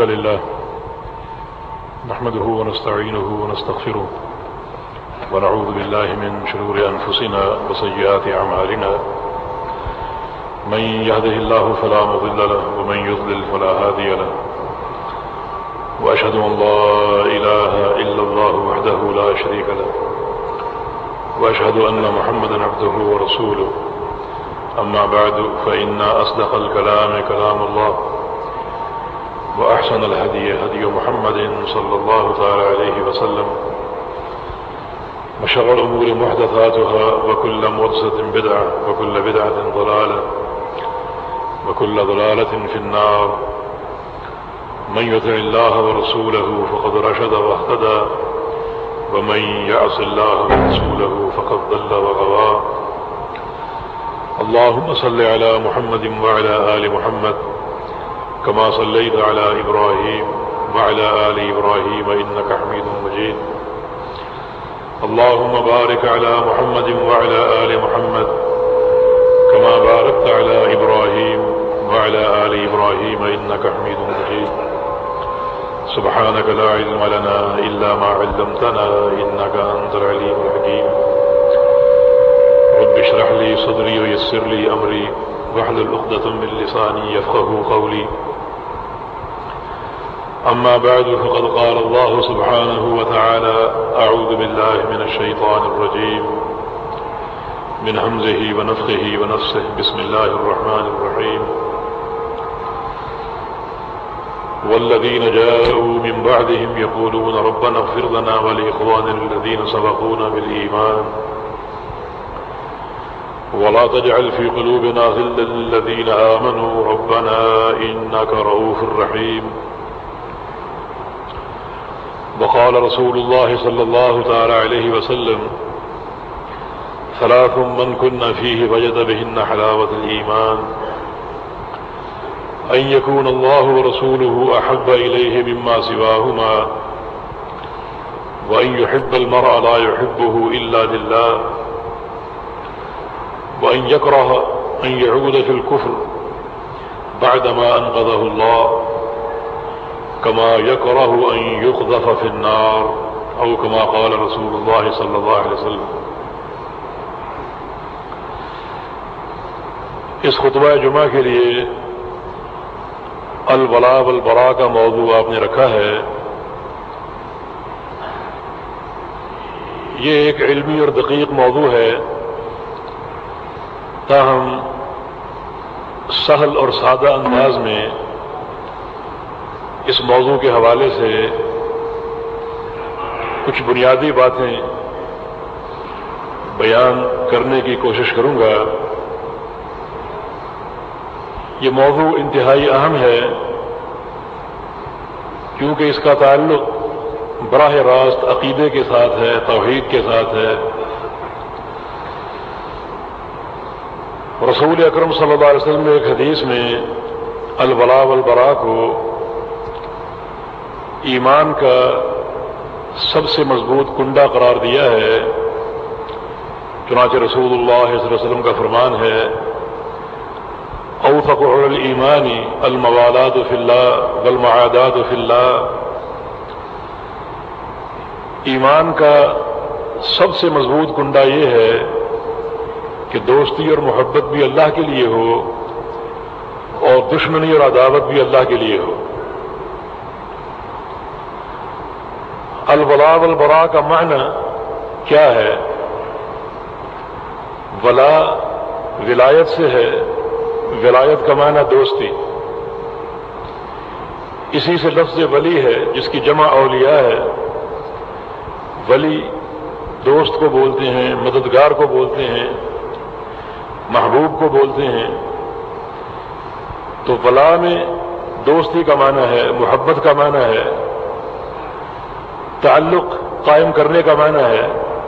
لله نحمده ونستعينه ونستغفره ونعوذ بالله من شرور أنفسنا وسيئات أعمالنا من يهده الله فلا مضل له ومن يضلل فلا هادي له وأشهد أن لا إله إلا الله وحده لا شريك له وأشهد أن محمدا عبده ورسوله أما بعد فإن أصدق الكلام كلام الله وأحسن الهدي هدي محمد صلى الله تعالى عليه وسلم وشر الأمور محدثاتها وكل محدثة بدعة وكل بدعة ضلالة وكل ضلالة في النار من يطع الله ورسوله فقد رشد واهتدى ومن يعص الله ورسوله فقد ضل وغوى اللهم صل على محمد وعلى آل محمد كما صليت على إبراهيم وعلى آل إبراهيم إنك حميد مجيد اللهم بارك على محمد وعلى آل محمد كما باركت على إبراهيم وعلى آل إبراهيم إنك حميد مجيد سبحانك لا علم لنا إلا ما علمتنا إنك أنت العليم الحكيم رب اشرح لي صدري ويسر لي أمري واحلل عقدة من لساني يفقهوا قولي أما بعد فقد قال الله سبحانه وتعالى أعوذ بالله من الشيطان الرجيم من همزه ونفخه ونفسه بسم الله الرحمن الرحيم والذين جاءوا من بعدهم يقولون ربنا اغفر لنا ولإخواننا الذين سبقونا بالإيمان ولا تجعل في قلوبنا غلا للذين آمنوا ربنا إنك رؤوف رحيم وقال رسول الله صلى الله تعالى عليه وسلم ثلاث من كن فيه وجد بهن حلاوة الإيمان أن يكون الله ورسوله أحب إليه مما سواهما وأن يحب المرء لا يحبه إلا لله وأن يكره أن يعود في الكفر بعدما أنقذه الله كما يكره أن يقذف في النار أو كما قال رسول الله صلى الله عليه وسلم. اس خطبہ جمعہ کے لیے الولاء والبراء کا موضوع آپ نے رکھا ہے. یہ ایک علمی اور دقیق موضوع ہے، تاہم سہل اور سادہ انداز میں اس موضوع کے حوالے سے کچھ بنیادی باتیں بیان کرنے کی کوشش کروں گا. یہ موضوع انتہائی اہم ہے کیونکہ اس کا تعلق براہ راست عقیدے کے ساتھ ہے، توحید کے ساتھ ہے. رسول اکرم صلی اللہ علیہ وسلم نے ایک حدیث میں الولاء والبراء کو ایمان کا سب سے مضبوط کنڈا قرار دیا ہے. چنانچہ رسول اللہ صلی اللہ علیہ وسلم کا فرمان ہے اوثق علی الایمان الموالات فی اللہ والمعادات فی اللہ. ایمان کا سب سے مضبوط کنڈا یہ ہے کہ دوستی اور محبت بھی اللہ کے لیے ہو اور دشمنی اور عداوت بھی اللہ کے لیے ہو. الولاء والبراء کا معنی کیا ہے؟ ولا ولایت سے ہے، ولایت کا معنی دوستی. اسی سے لفظ ولی ہے جس کی جمع اولیاء ہے. ولی دوست کو بولتے ہیں، مددگار کو بولتے ہیں، محبوب کو بولتے ہیں. تو ولا میں دوستی کا معنی ہے، محبت کا معنی ہے، تعلق قائم کرنے کا معنی ہے.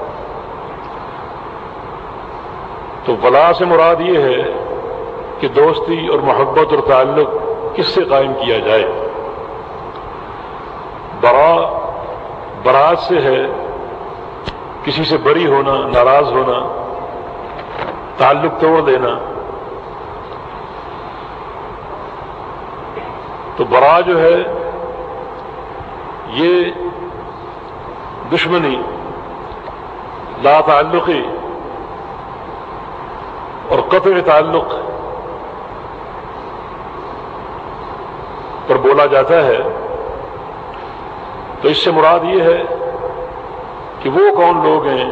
تو ولا سے مراد یہ ہے کہ دوستی اور محبت اور تعلق کس سے قائم کیا جائے. برات سے ہے، کسی سے بری ہونا، ناراض ہونا، تعلق توڑ دینا. تو برا جو ہے یہ دشمنی، لا تعلقی اور قطع تعلق پر بولا جاتا ہے تو اس سے مراد یہ ہے کہ وہ کون لوگ ہیں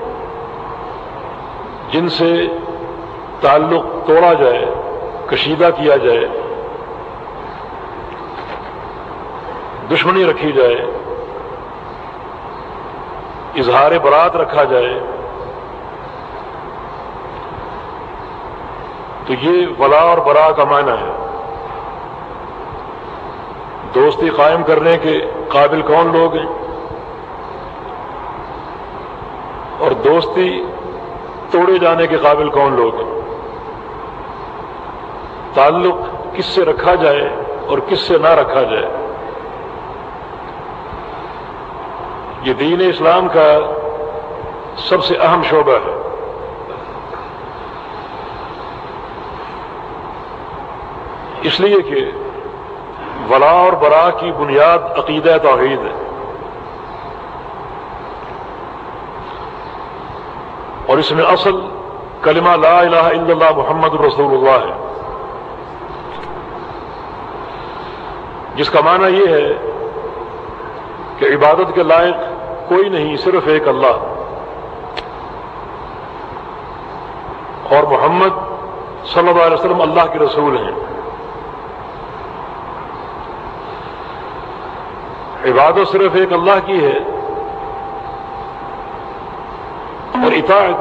جن سے تعلق توڑا جائے، کشیدہ کیا جائے، دشمنی رکھی جائے، اظہار برات رکھا جائے، تو یہ ولا اور برا کا معنی ہے۔ دوستی قائم کرنے کے قابل کون لوگ ہیں اور دوستی توڑے جانے کے قابل کون لوگ ہیں، تعلق کس سے رکھا جائے اور کس سے نہ رکھا جائے، یہ دین اسلام کا سب سے اہم شعبہ ہے۔ اس لیے کہ ولا اور برا کی بنیاد عقیدہ توحید ہے، اور اس میں اصل کلمہ لا الہ الا اللہ محمد رسول اللہ ہے، جس کا معنی یہ ہے کہ عبادت کے لائق کوئی نہیں، صرف ایک اللہ، اور محمد صلی اللہ علیہ وسلم اللہ کے رسول ہیں۔ عبادت صرف ایک اللہ کی ہے اور اطاعت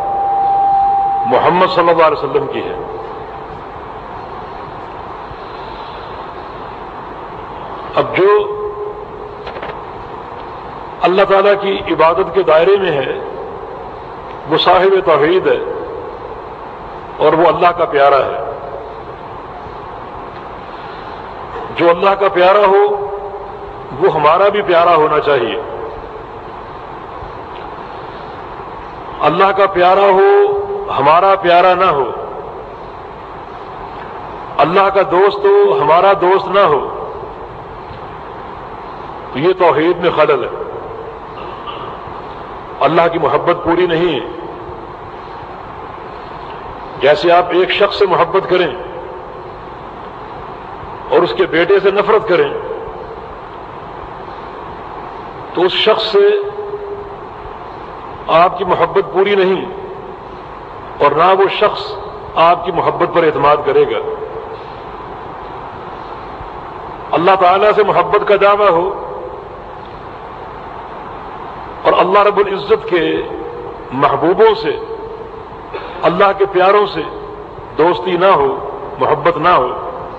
محمد صلی اللہ علیہ وسلم کی ہے۔ اب جو اللہ تعالیٰ کی عبادت کے دائرے میں ہے وہ صاحب توحید ہے اور وہ اللہ کا پیارا ہے۔ جو اللہ کا پیارا ہو وہ ہمارا بھی پیارا ہونا چاہیے۔ اللہ کا پیارا ہو ہمارا پیارا نہ ہو، اللہ کا دوست ہو ہمارا دوست نہ ہو، تو یہ توحید میں خلل ہے، اللہ کی محبت پوری نہیں ہے۔ جیسے آپ ایک شخص سے محبت کریں اور اس کے بیٹے سے نفرت کریں تو اس شخص سے آپ کی محبت پوری نہیں، اور نہ وہ شخص آپ کی محبت پر اعتماد کرے گا۔ اللہ تعالیٰ سے محبت کا دعویٰ ہو اور اللہ رب العزت کے محبوبوں سے، اللہ کے پیاروں سے دوستی نہ ہو، محبت نہ ہو،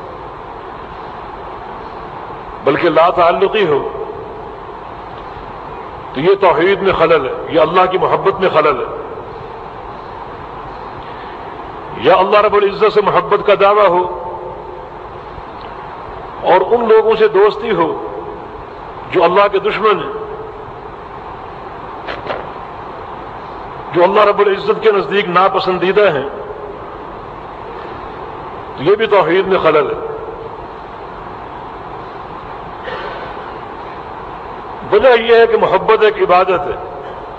بلکہ لا تعلقی ہو، تو یہ توحید میں خلل ہے، یہ اللہ کی محبت میں خلل ہے۔ یا اللہ رب العزت سے محبت کا دعویٰ ہو اور ان لوگوں سے دوستی ہو جو اللہ کے دشمن ہیں، جو اللہ رب العزت کے نزدیک ناپسندیدہ ہیں، تو یہ بھی توحید میں خلل ہے۔ وجہ یہ ہے کہ محبت ایک عبادت ہے۔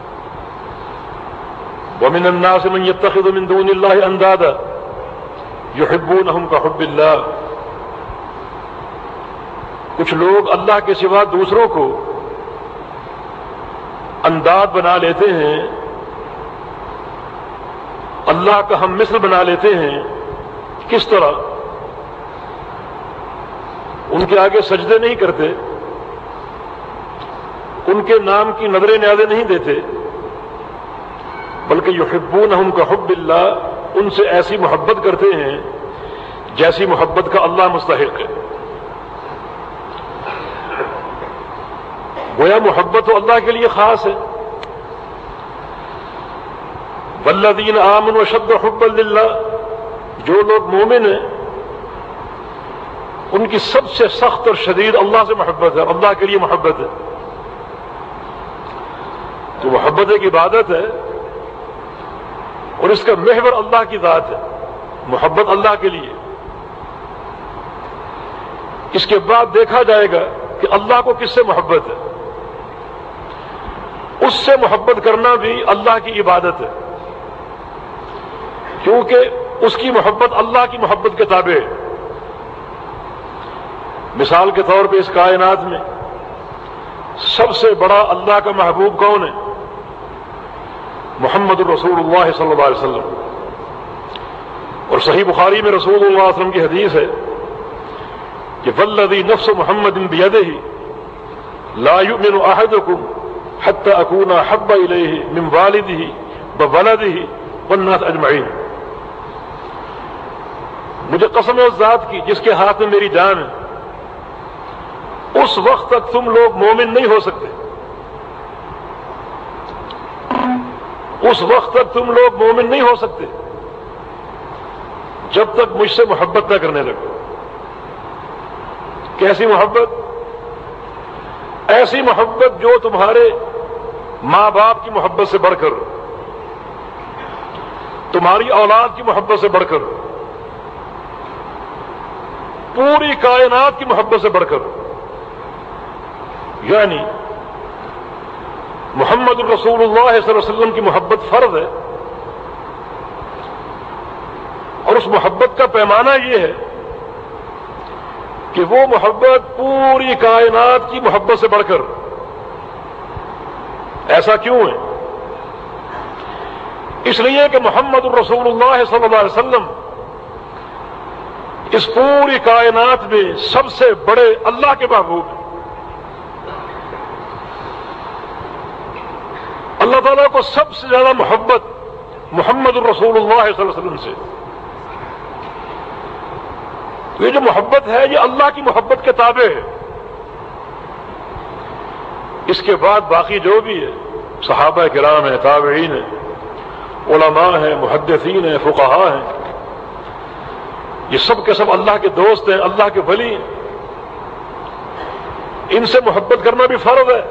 وَمِنَ النَّاسِ مَن يَتَّخِذُ مِن دُونِ اللَّهِ أَندَادًا يُحِبُّونَهُمْ كَحُبِّ اللَّهِ، کچھ لوگ اللہ کے سوا دوسروں کو انداد بنا لیتے ہیں، اللہ کا ہم مثل بنا لیتے ہیں۔ کس طرح؟ ان کے آگے سجدے نہیں کرتے، ان کے نام کی نظر نیازیں نہیں دیتے، بلکہ یحبونہم کحب اللہ، ان سے ایسی محبت کرتے ہیں جیسی محبت کا اللہ مستحق ہے۔ گویا محبت تو اللہ کے لیے خاص ہے۔ والذین آمنوا اشد حبا للہ، جو لوگ مومن ہیں ان کی سب سے سخت اور شدید اللہ سے محبت ہے، اللہ کے لیے محبت ہے۔ تو محبت ایک عبادت ہے اور اس کا محور اللہ کی ذات ہے، محبت اللہ کے لیے۔ اس کے بعد دیکھا جائے گا کہ اللہ کو کس سے محبت ہے، اس سے محبت کرنا بھی اللہ کی عبادت ہے، کیونکہ اس کی محبت اللہ کی محبت کے تابع ہے۔ مثال کے طور پہ اس کائنات میں سب سے بڑا اللہ کا محبوب کون ہے؟ محمد الرسول اللہ صلی اللہ علیہ وسلم۔ اور صحیح بخاری میں رسول اللہ صلی اللہ علیہ وسلم کی حدیث ہے کہ والذی نفس محمد بیدہ لا یؤمن احدکم حتی اکون احب الیہ من والدہ وولدہ والناس اجمعین۔ مجھے قسم ہے اس ذات کی جس کے ہاتھ میں میری جان ہے، اس وقت تک تم لوگ مومن نہیں ہو سکتے، اس وقت تک تم لوگ مومن نہیں ہو سکتے جب تک مجھ سے محبت نہ کرنے لگو۔ کیسی محبت؟ ایسی محبت جو تمہارے ماں باپ کی محبت سے بڑھ کر، تمہاری اولاد کی محبت سے بڑھ کر، پوری کائنات کی محبت سے بڑھ کر، یعنی محمد الرسول اللہ صلی اللہ علیہ وسلم کی محبت فرض ہے، اور اس محبت کا پیمانہ یہ ہے کہ وہ محبت پوری کائنات کی محبت سے بڑھ کر۔ ایسا کیوں ہے؟ اس لیے کہ محمد الرسول اللہ صلی اللہ علیہ وسلم اس پوری کائنات میں سب سے بڑے اللہ کے محبوب ہیں۔ اللہ تعالیٰ کو سب سے زیادہ محبت محمد الرسول اللہ صلی اللہ علیہ وسلم سے۔ یہ جو محبت ہے یہ اللہ کی محبت کے تابع ہے۔ اس کے بعد باقی جو بھی ہے، صحابہ کرام ہیں، تابعین ہیں، علماء ہیں، محدثین ہیں، فقہاء ہیں، یہ سب کے سب اللہ کے دوست ہیں، اللہ کے ولی ہیں، ان سے محبت کرنا بھی فرض ہے۔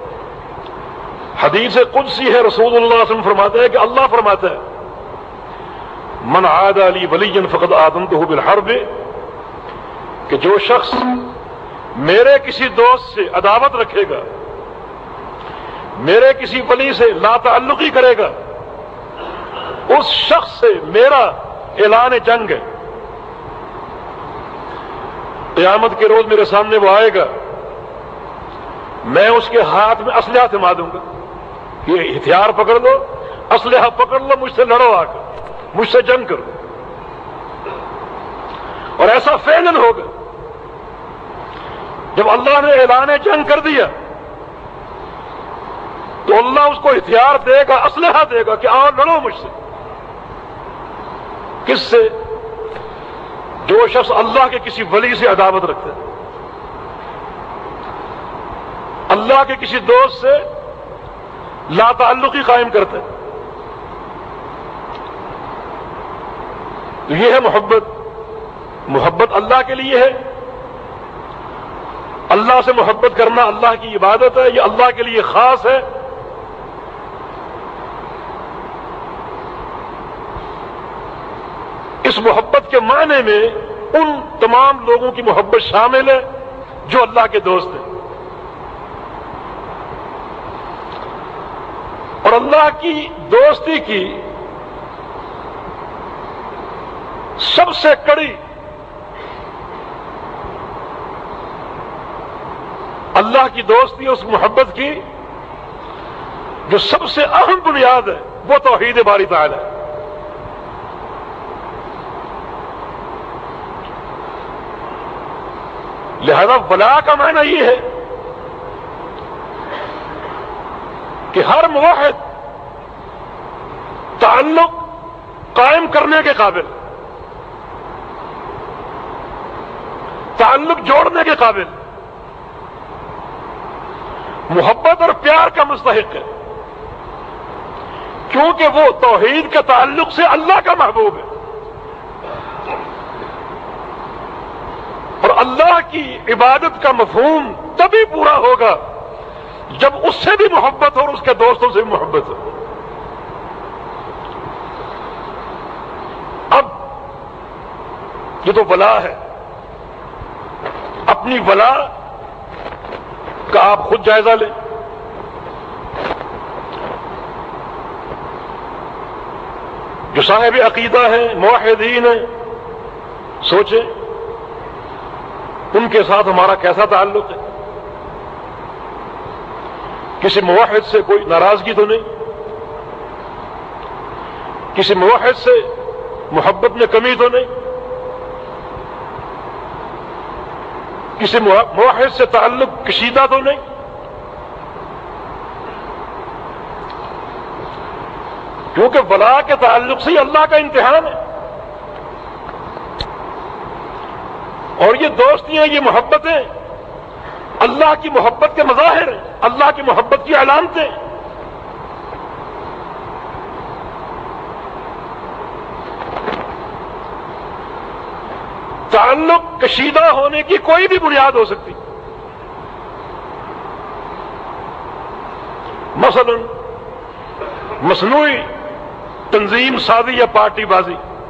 حدیث قدسی ہے، رسول اللہ صلی اللہ علیہ وسلم فرماتے ہیں کہ اللہ فرماتا ہے من عادى لي وليا فقد آذنته بالحرب، کہ جو شخص میرے کسی دوست سے عداوت رکھے گا، میرے کسی ولی سے لا تعلقی کرے گا، اس شخص سے میرا اعلان جنگ ہے۔ قیامت کے روز میرے سامنے وہ آئے گا، میں اس کے ہاتھ میں اسلحہ تھما دوں گا، یہ ہتھیار پکڑ لو، اسلحہ پکڑ لو، مجھ سے لڑو، آ کر مجھ سے جنگ کرو۔ اور ایسا فعلاً ہوگا۔ جب اللہ نے اعلان جنگ کر دیا تو اللہ اس کو ہتھیار دے گا، اسلحہ دے گا کہ آؤ لڑو مجھ سے۔ کس سے؟ جو شخص اللہ کے کسی ولی سے عداوت رکھتا ہے، اللہ کے کسی دوست سے لا تعلقی قائم کرتا ہے۔ تو یہ ہے محبت۔ محبت اللہ کے لیے ہے، اللہ سے محبت کرنا اللہ کی عبادت ہے، یہ اللہ کے لیے خاص ہے۔ اس محبت کے معنی میں ان تمام لوگوں کی محبت شامل ہے جو اللہ کے دوست ہیں، اور اللہ کی دوستی کی سب سے کڑی، اللہ کی دوستی اس محبت کی جو سب سے اہم بنیاد ہے وہ توحید باری تعالی ہے۔ لہذا ولا کا معنی یہ ہے کہ ہر موحد تعلق قائم کرنے کے قابل، تعلق جوڑنے کے قابل، محبت اور پیار کا مستحق ہے، کیونکہ وہ توحید کے تعلق سے اللہ کا محبوب ہے۔ اور اللہ کی عبادت کا مفہوم تبھی پورا ہوگا جب اس سے بھی محبت ہو اور اس کے دوستوں سے بھی محبت ہو۔ اب یہ تو ولا ہے، اپنی ولا کا آپ خود جائزہ لیں. جو صاحب عقیدہ ہیں، موحدین ہیں، سوچیں ان کے ساتھ ہمارا کیسا تعلق ہے. کسی موحد سے کوئی ناراضگی تو نہیں، کسی موحد سے محبت میں کمی تو نہیں، کسی موحد سے تعلق کشیدہ تو نہیں. کیونکہ ولا کے تعلق سے ہی اللہ کا امتحان ہے. اور یہ دوستیاں، یہ محبتیں اللہ کی محبت کے مظاہر ہیں، اللہ کی محبت کی علامتیں. تعلق کشیدہ ہونے کی کوئی بھی بنیاد ہو سکتی. مثلا مصنوعی تنظیم سازی یا پارٹی بازی.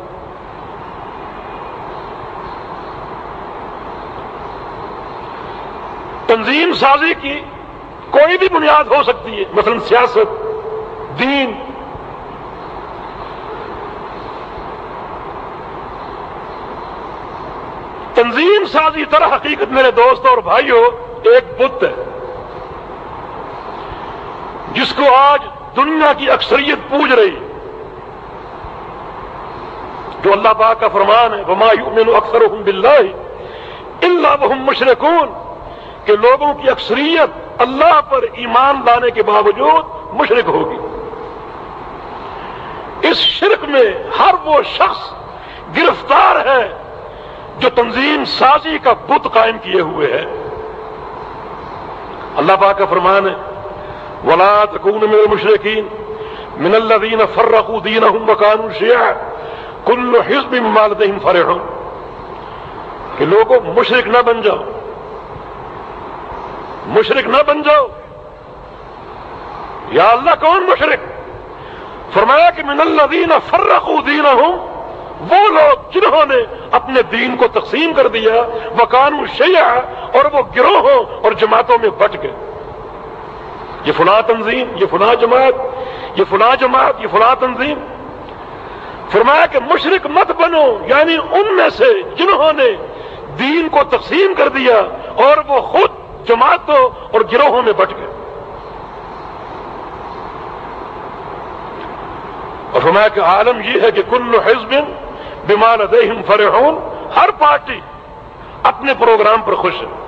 تنظیم سازی کی کوئی بھی بنیاد ہو سکتی ہے، مثلا سیاست، دین. تنظیم سازی طرح حقیقت میرے دوستوں اور بھائیوں ایک بت ہے جس کو آج دنیا کی اکثریت پوج رہی ہے. جو اللہ پاک کا فرمان ہے وما یؤمن اکثرهم باللہ الا وهم مشرکون، کہ لوگوں کی اکثریت اللہ پر ایمان لانے کے باوجود مشرک ہوگی. اس شرک میں ہر وہ شخص گرفتار ہے جو تنظیم سازی کا بت قائم کیے ہوئے ہے. اللہ پاک کا فرمان ہے ولا تکونوا من المشرکین من الذین فرقوا دینهم وکانوا شیعا کل حزب بما لدیہم فرحون، کہ لوگوں مشرک نہ بن جاؤ، مشرک نہ بن جاؤ. یا اللہ کون مشرک؟ فرمایا کہ من الذین فرقوا دینہم، وہ لوگ جنہوں نے اپنے دین کو تقسیم کر دیا، وکانوا شیعا، اور وہ گروہوں اور جماعتوں میں بٹ گئے. یہ فلاں تنظیم، یہ فلاں جماعت، یہ فلاں جماعت، یہ فلاں تنظیم. فرمایا کہ مشرک مت بنو، یعنی ان میں سے جنہوں نے دین کو تقسیم کر دیا اور وہ خود جماعتوں اور گروہوں میں بٹ گئے. اور فرمایا کہ عالم یہ ہے کہ کل حزب بما لدیہم فرحون، ہر پارٹی اپنے پروگرام پر خوش ہے،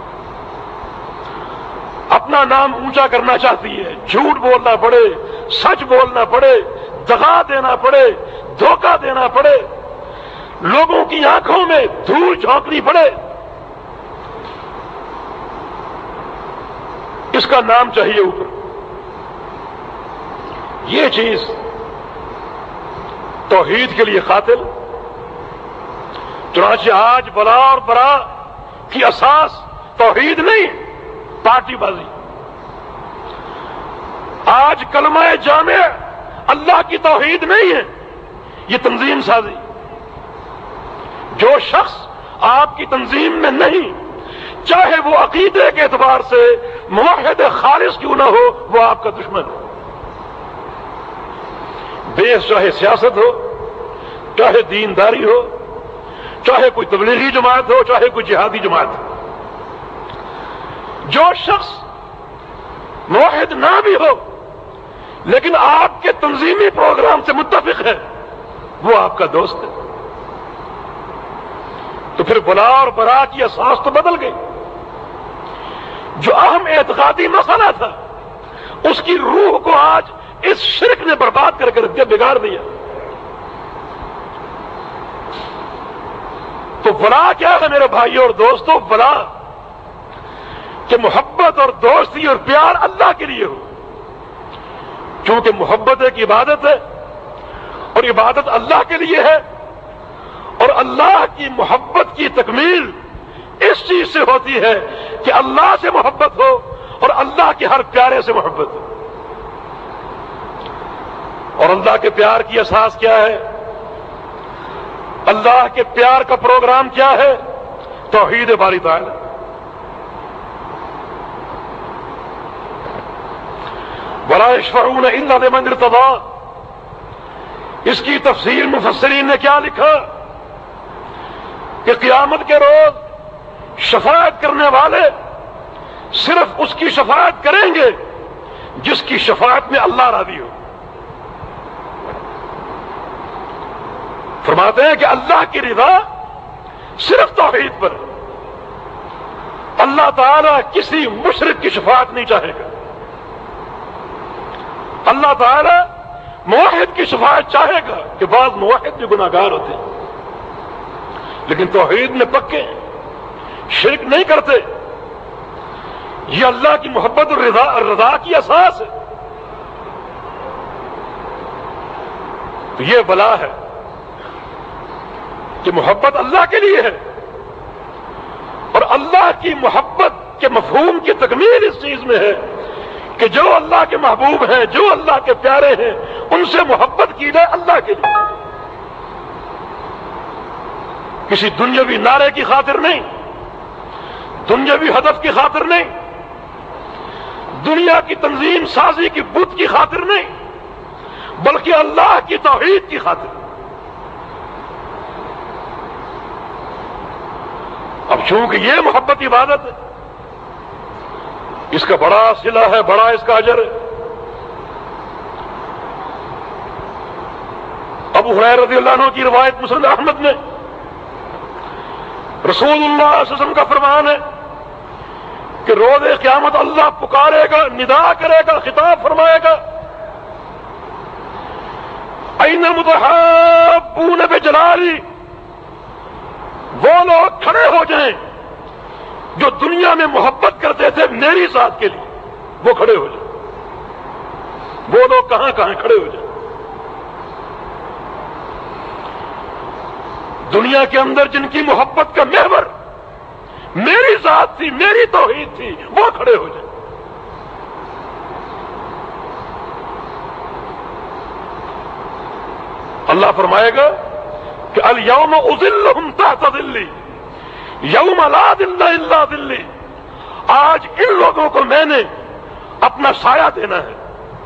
اپنا نام اونچا کرنا چاہتی ہے. جھوٹ بولنا پڑے، سچ بولنا پڑے، دغا دینا پڑے، دھوکہ دینا پڑے، لوگوں کی آنکھوں میں دھول جھونکنی پڑے، اس کا نام چاہیے اوپر. یہ چیز توحید کے لیے قاتل. چنانچہ آج بلا اور برا کی اساس توحید نہیں، پارٹی بازی. آج کلمہ جامع اللہ کی توحید نہیں ہے، یہ تنظیم سازی. جو شخص آپ کی تنظیم میں نہیں، چاہے وہ عقیدے کے اعتبار سے موحد خالص کیوں نہ ہو، وہ آپ کا دشمن ہے. بیس چاہے سیاست ہو، چاہے دینداری ہو، چاہے کوئی تبلیغی جماعت ہو، چاہے کوئی جہادی جماعت ہو. جو شخص موحد نہ بھی ہو لیکن آپ کے تنظیمی پروگرام سے متفق ہے، وہ آپ کا دوست ہے. تو پھر بلا اور برا کی اساس تو بدل گئی. جو اہم اعتقادی مسئلہ تھا اس کی روح کو آج اس شرک نے برباد کر کے رکھ دیا، بگاڑ دیا. تو ولا کیا ہے میرے بھائیوں اور دوستوں؟ ولا کہ محبت اور دوستی اور پیار اللہ کے لیے ہو. کیونکہ محبت ایک عبادت ہے اور عبادت اللہ کے لیے ہے، اور اللہ کی محبت کی تکمیل اس چیز سے ہوتی ہے کہ اللہ سے محبت ہو اور اللہ کے ہر پیارے سے محبت ہو. اور اللہ کے پیار کی اساس کیا ہے؟ اللہ کے پیار کا پروگرام کیا ہے؟ توحید باری تعالی. ولا یشفعون الا لمن ارتضى، اس کی تفسیر مفسرین نے کیا لکھا کہ قیامت کے روز شفاعت کرنے والے صرف اس کی شفاعت کریں گے جس کی شفاعت میں اللہ راضی ہو۔ فرماتے ہیں کہ اللہ کی رضا صرف توحید پر ہے۔ اللہ تعالیٰ کسی مشرک کی شفاعت نہیں چاہے گا، اللہ تعالیٰ موحد کی شفاعت چاہے گا کہ بعض موحد بھی گناہگار ہوتے ہیں لیکن توحید میں پکے ہیں، شرک نہیں کرتے۔ یہ اللہ کی محبت اور رضا کی اساس ہے۔ تو یہ بلا ہے کہ محبت اللہ کے لیے ہے، اور اللہ کی محبت کے مفہوم کی تکمیل اس چیز میں ہے کہ جو اللہ کے محبوب ہیں، جو اللہ کے پیارے ہیں، ان سے محبت کی جائے اللہ کے لیے، کسی دنیاوی نعرے کی خاطر نہیں، دنیاوی ہدف کی خاطر نہیں، دنیا کی تنظیم سازی کی بت کی خاطر نہیں، بلکہ اللہ کی توحید کی خاطر۔ اب چونکہ یہ محبت عبادت ہے، اس کا بڑا صلہ ہے، بڑا اس کا اجر ہے۔ ابو ہریرہ رضی اللہ عنہ کی روایت مسند احمد میں رسول اللہ صلی اللہ علیہ وسلم کا فرمان ہے کہ روز قیامت اللہ پکارے گا، ندا کرے گا، خطاب فرمائے گا، اين المتحابون بجلالی، وہ لوگ کھڑے ہو جائیں جو دنیا میں محبت کرتے تھے میری ذات کے لیے، وہ کھڑے ہو جائیں۔ وہ لوگ کہاں کہاں کھڑے ہو جائیں؟ دنیا کے اندر جن کی محبت کا محور میری ذات تھی، میری توحید تھی، وہ کھڑے ہو جائیں۔ اللہ فرمائے گا کہ الیوم اذلہم تحت ظلی یوم لا ظل الا ظلی، آج ان لوگوں کو میں نے اپنا سایہ دینا ہے۔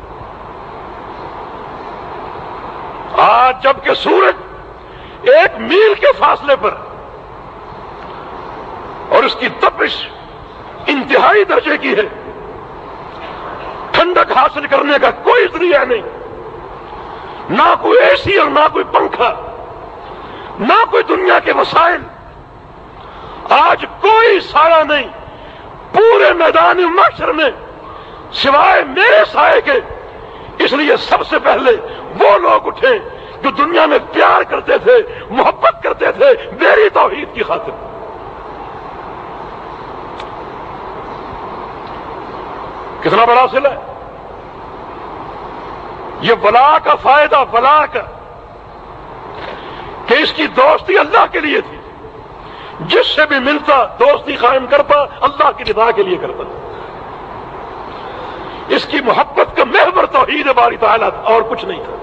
آج جبکہ سورج 1 میل کے فاصلے پر اور اس کی تپش انتہائی درجے کی ہے، ٹھنڈک حاصل کرنے کا کوئی ذریعہ نہیں، نہ کوئی اے سی اور نہ کوئی پنکھا، نہ کوئی دنیا کے وسائل، آج کوئی سایہ نہیں پورے میدان محشر میں سوائے میرے سائے کے۔ اس لیے سب سے پہلے وہ لوگ اٹھیں جو دنیا میں پیار کرتے تھے، محبت کرتے تھے میری توحید کی خاطر۔ کتنا بڑا صلہ ہے یہ، بلا کا فائدہ، بلا کا کہ اس کی دوستی اللہ کے لیے تھی، جس سے بھی ملتا دوستی قائم کرتا اللہ کی رضا کے لیے کرتا۔ اس کی محبت کا محور توحید باری تعالیٰ تھا اور کچھ نہیں تھا۔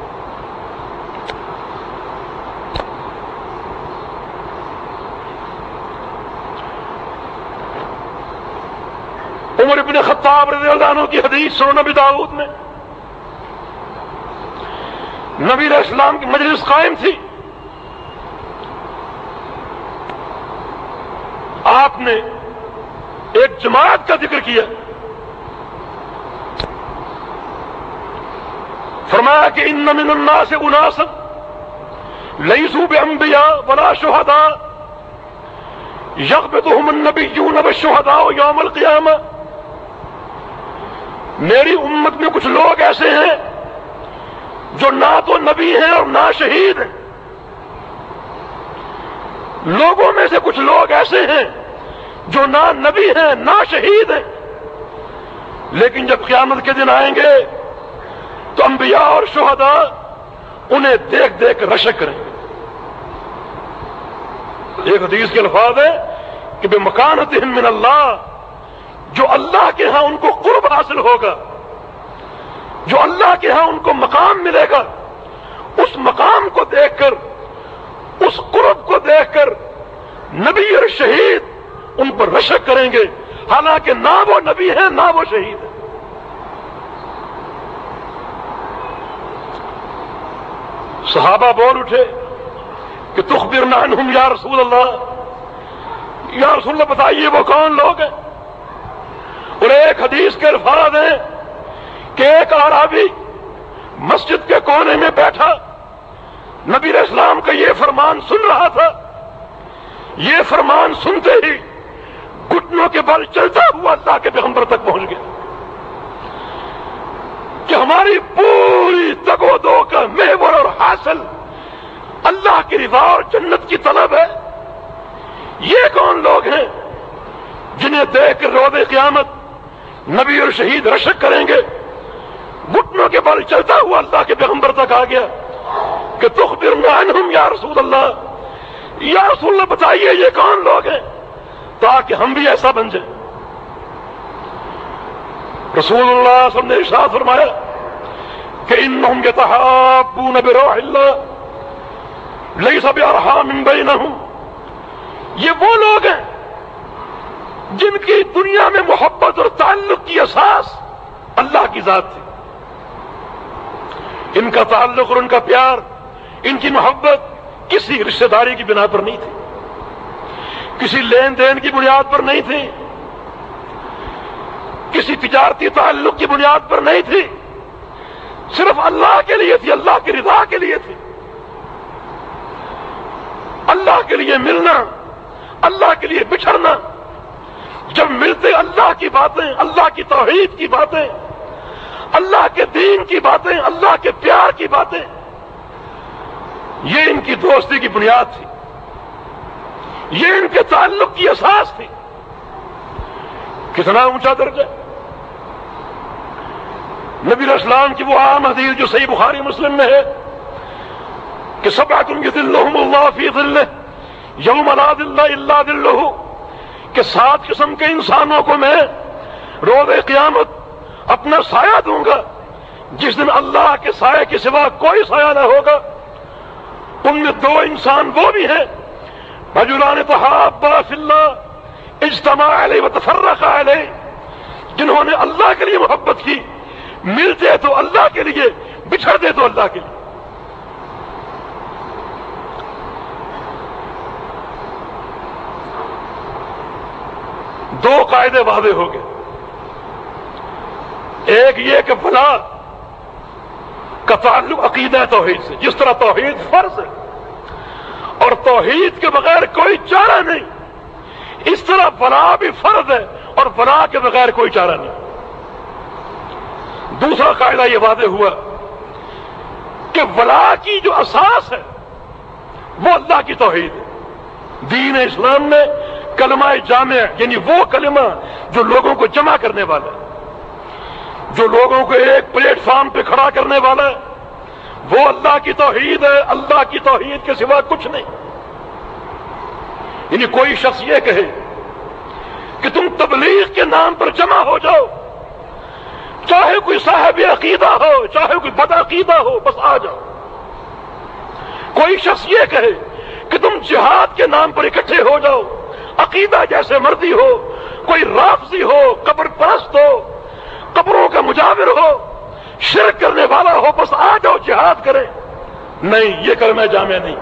عمر ابن خطاب رضی اللہ عنہ کی حدیث سنن نبی داؤد میں، نبی علیہ السلام کی مجلس قائم تھی، آپ نے ایک جماعت کا ذکر کیا، فرمایا کہ ان من الناس اناسا لیسوا بانبیاء ولا شہداء یغبطہم النبیون والشہداء یوم القیامہ، میری امت میں کچھ لوگ ایسے ہیں جو نہ تو نبی ہیں اور نہ شہید ہیں، لوگوں میں سے کچھ لوگ ایسے ہیں جو نہ نبی ہیں نہ شہید ہیں، لیکن جب قیامت کے دن آئیں گے تو انبیاء اور شہداء انہیں دیکھ دیکھ رشک کریں گے۔ ایک حدیث کے الفاظ ہے کہ بمکانتہم من اللہ، جو اللہ کے ہاں ان کو قرب حاصل ہوگا، جو اللہ کے ہاں ان کو مقام ملے گا، اس مقام کو دیکھ کر، اس قرب کو دیکھ کر نبی اور شہید ان پر رشک کریں گے، حالانکہ نہ وہ نبی ہیں نہ وہ شہید ہیں۔ صحابہ بول اٹھے کہ تخبرنا عنہم یا رسول اللہ، یا رسول اللہ بتائیے وہ کون لوگ ہیں؟ اور ایک حدیث کے الفاظ ہیں کہ ایک اعرابی مسجد کے کونے میں بیٹھا نبی علیہ السلام کا یہ فرمان سن رہا تھا، یہ فرمان سنتے ہی گھٹنوں کے بل چلتا ہوا اللہ کے پیغمبر تک پہنچ گیا کہ ہماری پوری تگ و دو کا محور اور حاصل اللہ کی رضا اور جنت کی طلب ہے۔ یہ کون لوگ ہیں جنہیں دیکھ کر روز قیامت نبی اور شہید رشک کریں گے؟ گھٹنوں کے بل چلتا ہوا اللہ کے پیغمبر تک آ گیا کہ تخبرنا عنہم یا رسول اللہ، یا رسول اللہ بتائیے یہ کون لوگ ہیں تاکہ ہم بھی ایسا بن جائیں۔ رسول اللہ صلی اللہ علیہ وسلم نے ارشاد فرمایا کہ انہم یتحابون بروح اللہ لیس بارحام بینہم، یہ وہ لوگ ہیں جن کی دنیا میں محبت اور تعلق کی اساس اللہ کی ذات تھی۔ ان کا تعلق اور ان کا پیار، ان کی محبت کسی رشتہ داری کی بنا پر نہیں تھی، کسی لین دین کی بنیاد پر نہیں تھی، کسی تجارتی تعلق کی بنیاد پر نہیں تھی، صرف اللہ کے لیے تھی، اللہ کی رضا کے لیے تھی۔ اللہ کے لیے ملنا، اللہ کے لیے بچھڑنا، جب ملتے اللہ کی باتیں، اللہ کی توحید کی باتیں، اللہ کے دین کی باتیں، اللہ کے پیار کی باتیں، یہ ان کی دوستی کی بنیاد تھی، یہ ان کے تعلق کی اساس تھی۔ کتنا اونچا درجہ! نبی علیہ السلام کی وہ عام حدیث جو صحیح بخاری مسلم میں ہے کہ سبعۃ یظلھم اللہ فی ظلہ یوم لا ظل الا ظلہ، کہ 7 قسم کے انسانوں کو میں روز قیامت اپنا سایہ دوں گا جس دن اللہ کے سائے کے سوا کوئی سایہ نہ ہوگا۔ ان میں 2 انسان وہ بھی ہیں رجلان تحابا فی اللہ اجتماع علیہ وتفرقا علیہ، جنہوں نے اللہ کے لیے محبت کی، ملتے تو اللہ کے لیے، بچھڑتے تو اللہ کے لیے۔ دو قاعدے واضح ہو گئے، ایک یہ کہ فلاح کا تعلق عقیدہ توحید سے، جس طرح توحید فرض ہے اور توحید کے بغیر کوئی چارہ نہیں، اس طرح فلاح بھی فرض ہے اور فلاح کے بغیر کوئی چارہ نہیں۔ دوسرا قاعدہ یہ واضح ہوا کہ فلاح کی جو اساس ہے وہ اللہ کی توحید ہے۔ دین اسلام میں کلمہ جامع، یعنی وہ کلمہ جو لوگوں کو جمع کرنے والا ہے، جو لوگوں کو ایک پلیٹ فارم پہ کھڑا کرنے والا ہے، وہ اللہ کی توحید ہے، اللہ کی توحید کے سوا کچھ نہیں۔ یعنی کوئی شخص یہ کہے کہ تم تبلیغ کے نام پر جمع ہو جاؤ، چاہے کوئی صاحب عقیدہ ہو، چاہے کوئی بد عقیدہ ہو، بس آ جاؤ۔ کوئی شخص یہ کہے کہ تم جہاد کے نام پر اکٹھے ہو جاؤ، عقیدہ جیسے مرضی ہو، کوئی رافضی ہو، قبر پرست ہو، قبروں کا مجاور ہو، شرک کرنے والا ہو، بس آ جاؤ جہاد کریں۔ نہیں، یہ کلمہ جامع نہیں۔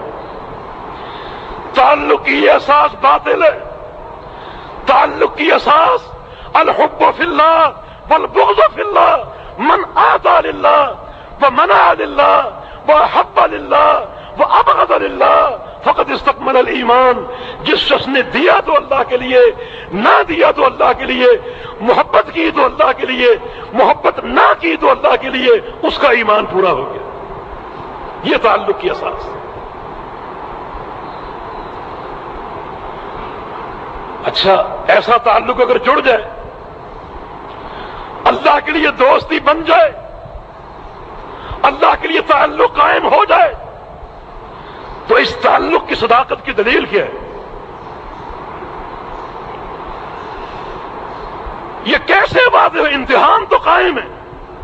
تعلق کی اساس باطل ہے۔ تعلق کی اساس الحب فی اللہ والبغض فی اللہ، من آتا للہ ومنع للہ وحب للہ وابغض للہ فقد استکمل الایمان۔ جس شخص نے دیا تو اللہ کے لیے، نہ دیا تو اللہ کے لیے، محبت کی تو اللہ کے لیے، محبت نہ کی تو اللہ کے لیے، اس کا ایمان پورا ہو گیا۔ یہ تعلق کی اساس۔ اچھا، ایسا تعلق اگر جڑ جائے، اللہ کے لیے دوستی بن جائے، اللہ کے لیے تعلق قائم ہو جائے، تو اس تعلق کی صداقت کی دلیل کیا ہے؟ یہ کیسے واضح ہے؟ امتحان تو قائم ہے۔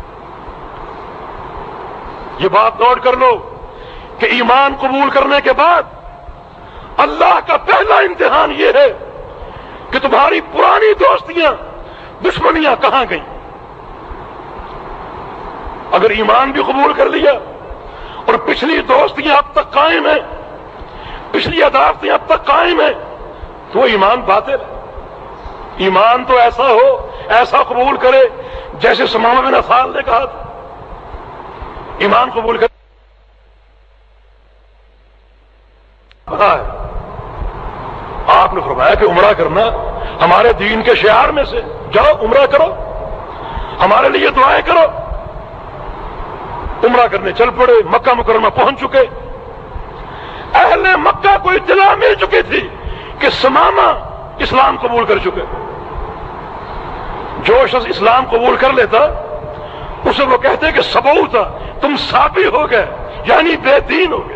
یہ بات نوٹ کر لو کہ ایمان قبول کرنے کے بعد اللہ کا پہلا امتحان یہ ہے کہ تمہاری پرانی دوستیاں، دشمنیاں کہاں گئیں؟ اگر ایمان بھی قبول کر لیا اور پچھلی دوستیاں اب تک قائم ہیں، پچھلی عداوتیں اب تک قائم ہیں، تو وہ ایمان باطل ہے۔ ایمان تو ایسا ہو، ایسا قبول کرے جیسے سمامہ بن اسال نے کہا تھا، ایمان قبول کرے۔ آپ نے فرمایا کہ عمرہ کرنا ہمارے دین کے شعار میں سے، جاؤ عمرہ کرو، ہمارے لیے دعائیں کرو۔ عمرہ کرنے چل پڑے، مکہ مکرمہ پہنچ چکے۔ اہل مکہ کو اطلاع مل چکی تھی کہ سمامہ اسلام قبول کر چکے۔ جو شخص اسلام قبول کر لیتا اسے وہ کہتے کہ سبوتا، تم سابی ہو گئے، یعنی بے دین ہو گئے۔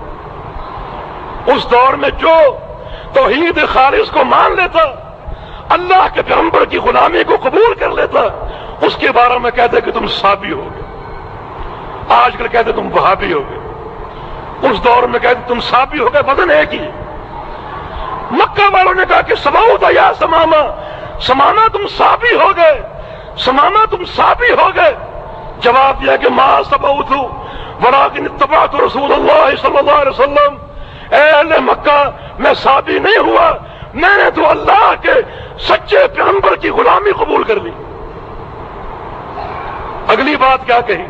اس دور میں جو توحید خالص کو مان لیتا، اللہ کے پیغمبر کی غلامی کو قبول کر لیتا، اس کے بارے میں کہتے کہ تم سابی ہو گئے۔ آج کل کہتے تم وہابی ہو گئے، اس دور میں کہتے تم سابی ہو گئے، وزن ایک ہی۔ مکہ والوں نے کہا کہ سبوتا یا سمامہ، سمامہ تم سابی ہو گئے، سمامہ تم سابی ہو گئے۔ جواب دیا کہ ما سبوت ولکن اتبعت رسول اللہ صلی اللہ علیہ وسلم۔ اے اہل مکہ، میں سابی نہیں ہوا، میں نے تو اللہ کے سچے پیغمبر کی غلامی قبول کر لی۔ اگلی بات کیا کہی؟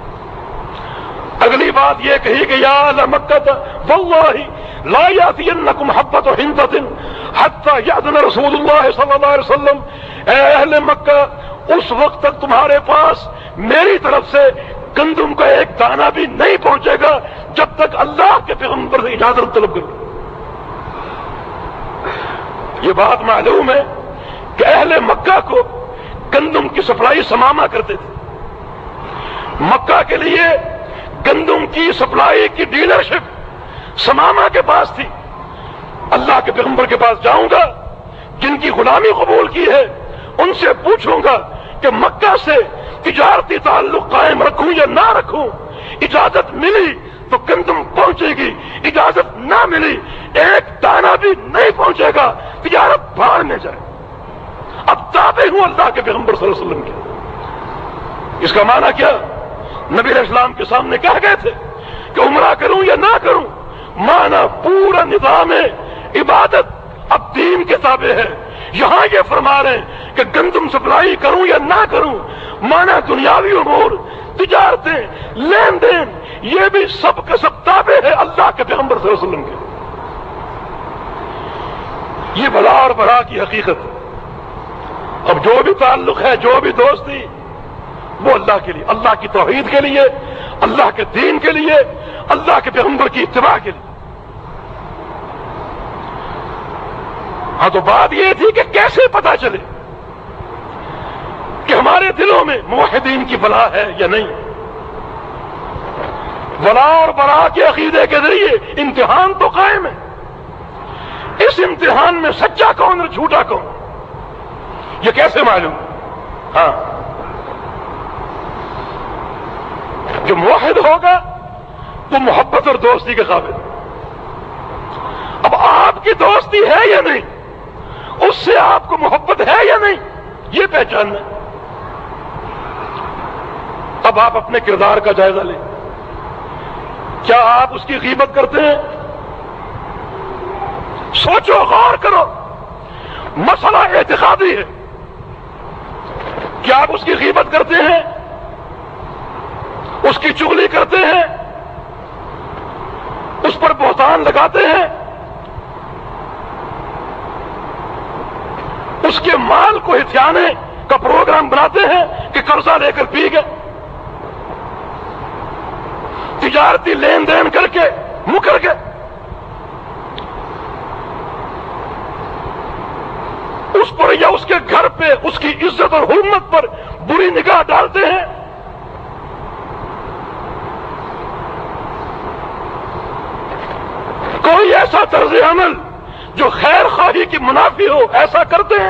اگلی بات یہ کہی کہ یا اہل مکہ واللہ لا یاتینکم حبۃ حنطۃ حتی یأذن رسول اللہ صلی اللہ علیہ وسلم۔ اے اہل مکہ، اس وقت تک تمہارے پاس میری طرف سے گندم کا ایک دانہ بھی نہیں پہنچے گا جب تک اللہ کے پیغمبر سے اجازت طلب کرو۔ یہ بات معلوم ہے کہ اہل مکہ کو گندم کی سپلائی سمامہ کرتے تھے۔ مکہ کے لیے گندم کی سپلائی کی ڈیلرشپ سمامہ کے پاس تھی۔ اللہ کے پیغمبر کے پاس جاؤں گا، جن کی غلامی قبول کی ہے ان سے پوچھوں گا کہ مکہ سے تجارتی تعلق قائم رکھوں یا نہ رکھوں۔ اجازت ملی تو گندم پہنچے گی، اجازت نہ ملی ایک دانہ بھی نہیں پہنچے گا، تجارت باہر میں جائے۔ اب تابع ہوں اللہ کے پیغمبر صلی اللہ علیہ وسلم کے۔ اس کا معنی کیا؟ نبی علیہ السلام کے سامنے کہہ گئے تھے کہ عمرہ کروں یا نہ کروں، معنی پورا نظام عبادت اب دین کے تابع ہے۔ یہاں یہ فرما رہے ہیں کہ گندم سپلائی کروں یا نہ کروں، معنی دنیاوی امور، تجارتیں، لین دین، یہ بھی سب کا سب تابع ہے اللہ کے پیغمبر صلی اللہ علیہ وسلم کے۔ یہ بلا اور برا کی حقیقت ہے۔ اب جو بھی تعلق ہے، جو بھی دوستی، وہ اللہ کے لیے، اللہ کی توحید کے لیے، اللہ کے دین کے لیے، اللہ کے پیغمبر کی اتباع کے لیے۔ ہاں تو بات یہ تھی کہ کیسے پتا چلے کہ ہمارے دلوں میں موحدین کی بلا ہے یا نہیں۔ ولا اور برا کے عقیدے کے ذریعے امتحان تو قائم ہے۔ اس امتحان میں سچا کون اور جھوٹا کون، یہ کیسے معلوم؟ ہاں، جو موحد ہوگا وہ محبت اور دوستی کے قابل۔ اب آپ کی دوستی ہے یا نہیں، اس سے آپ کو محبت ہے یا نہیں، یہ پہچاننا۔ اب آپ اپنے کردار کا جائزہ لیں، کیا آپ اس کی غیبت کرتے ہیں؟ سوچو، غور کرو، مسئلہ اعتقادی ہے۔ کیا آپ اس کی غیبت کرتے ہیں، اس کی چغلی کرتے ہیں، اس پر بہتان لگاتے ہیں، اس کے مال کو ہتھیانے کا پروگرام بناتے ہیں کہ قرضہ لے کر پی گئے، تجارتی لین دین کر کے مکر گئے، اس پر یا اس کے گھر پہ اس کی عزت اور حرمت پر بری نگاہ ڈالتے ہیں۔ کوئی ایسا طرز عمل جو خیر خواہی کی منافی ہو، ایسا کرتے ہیں۔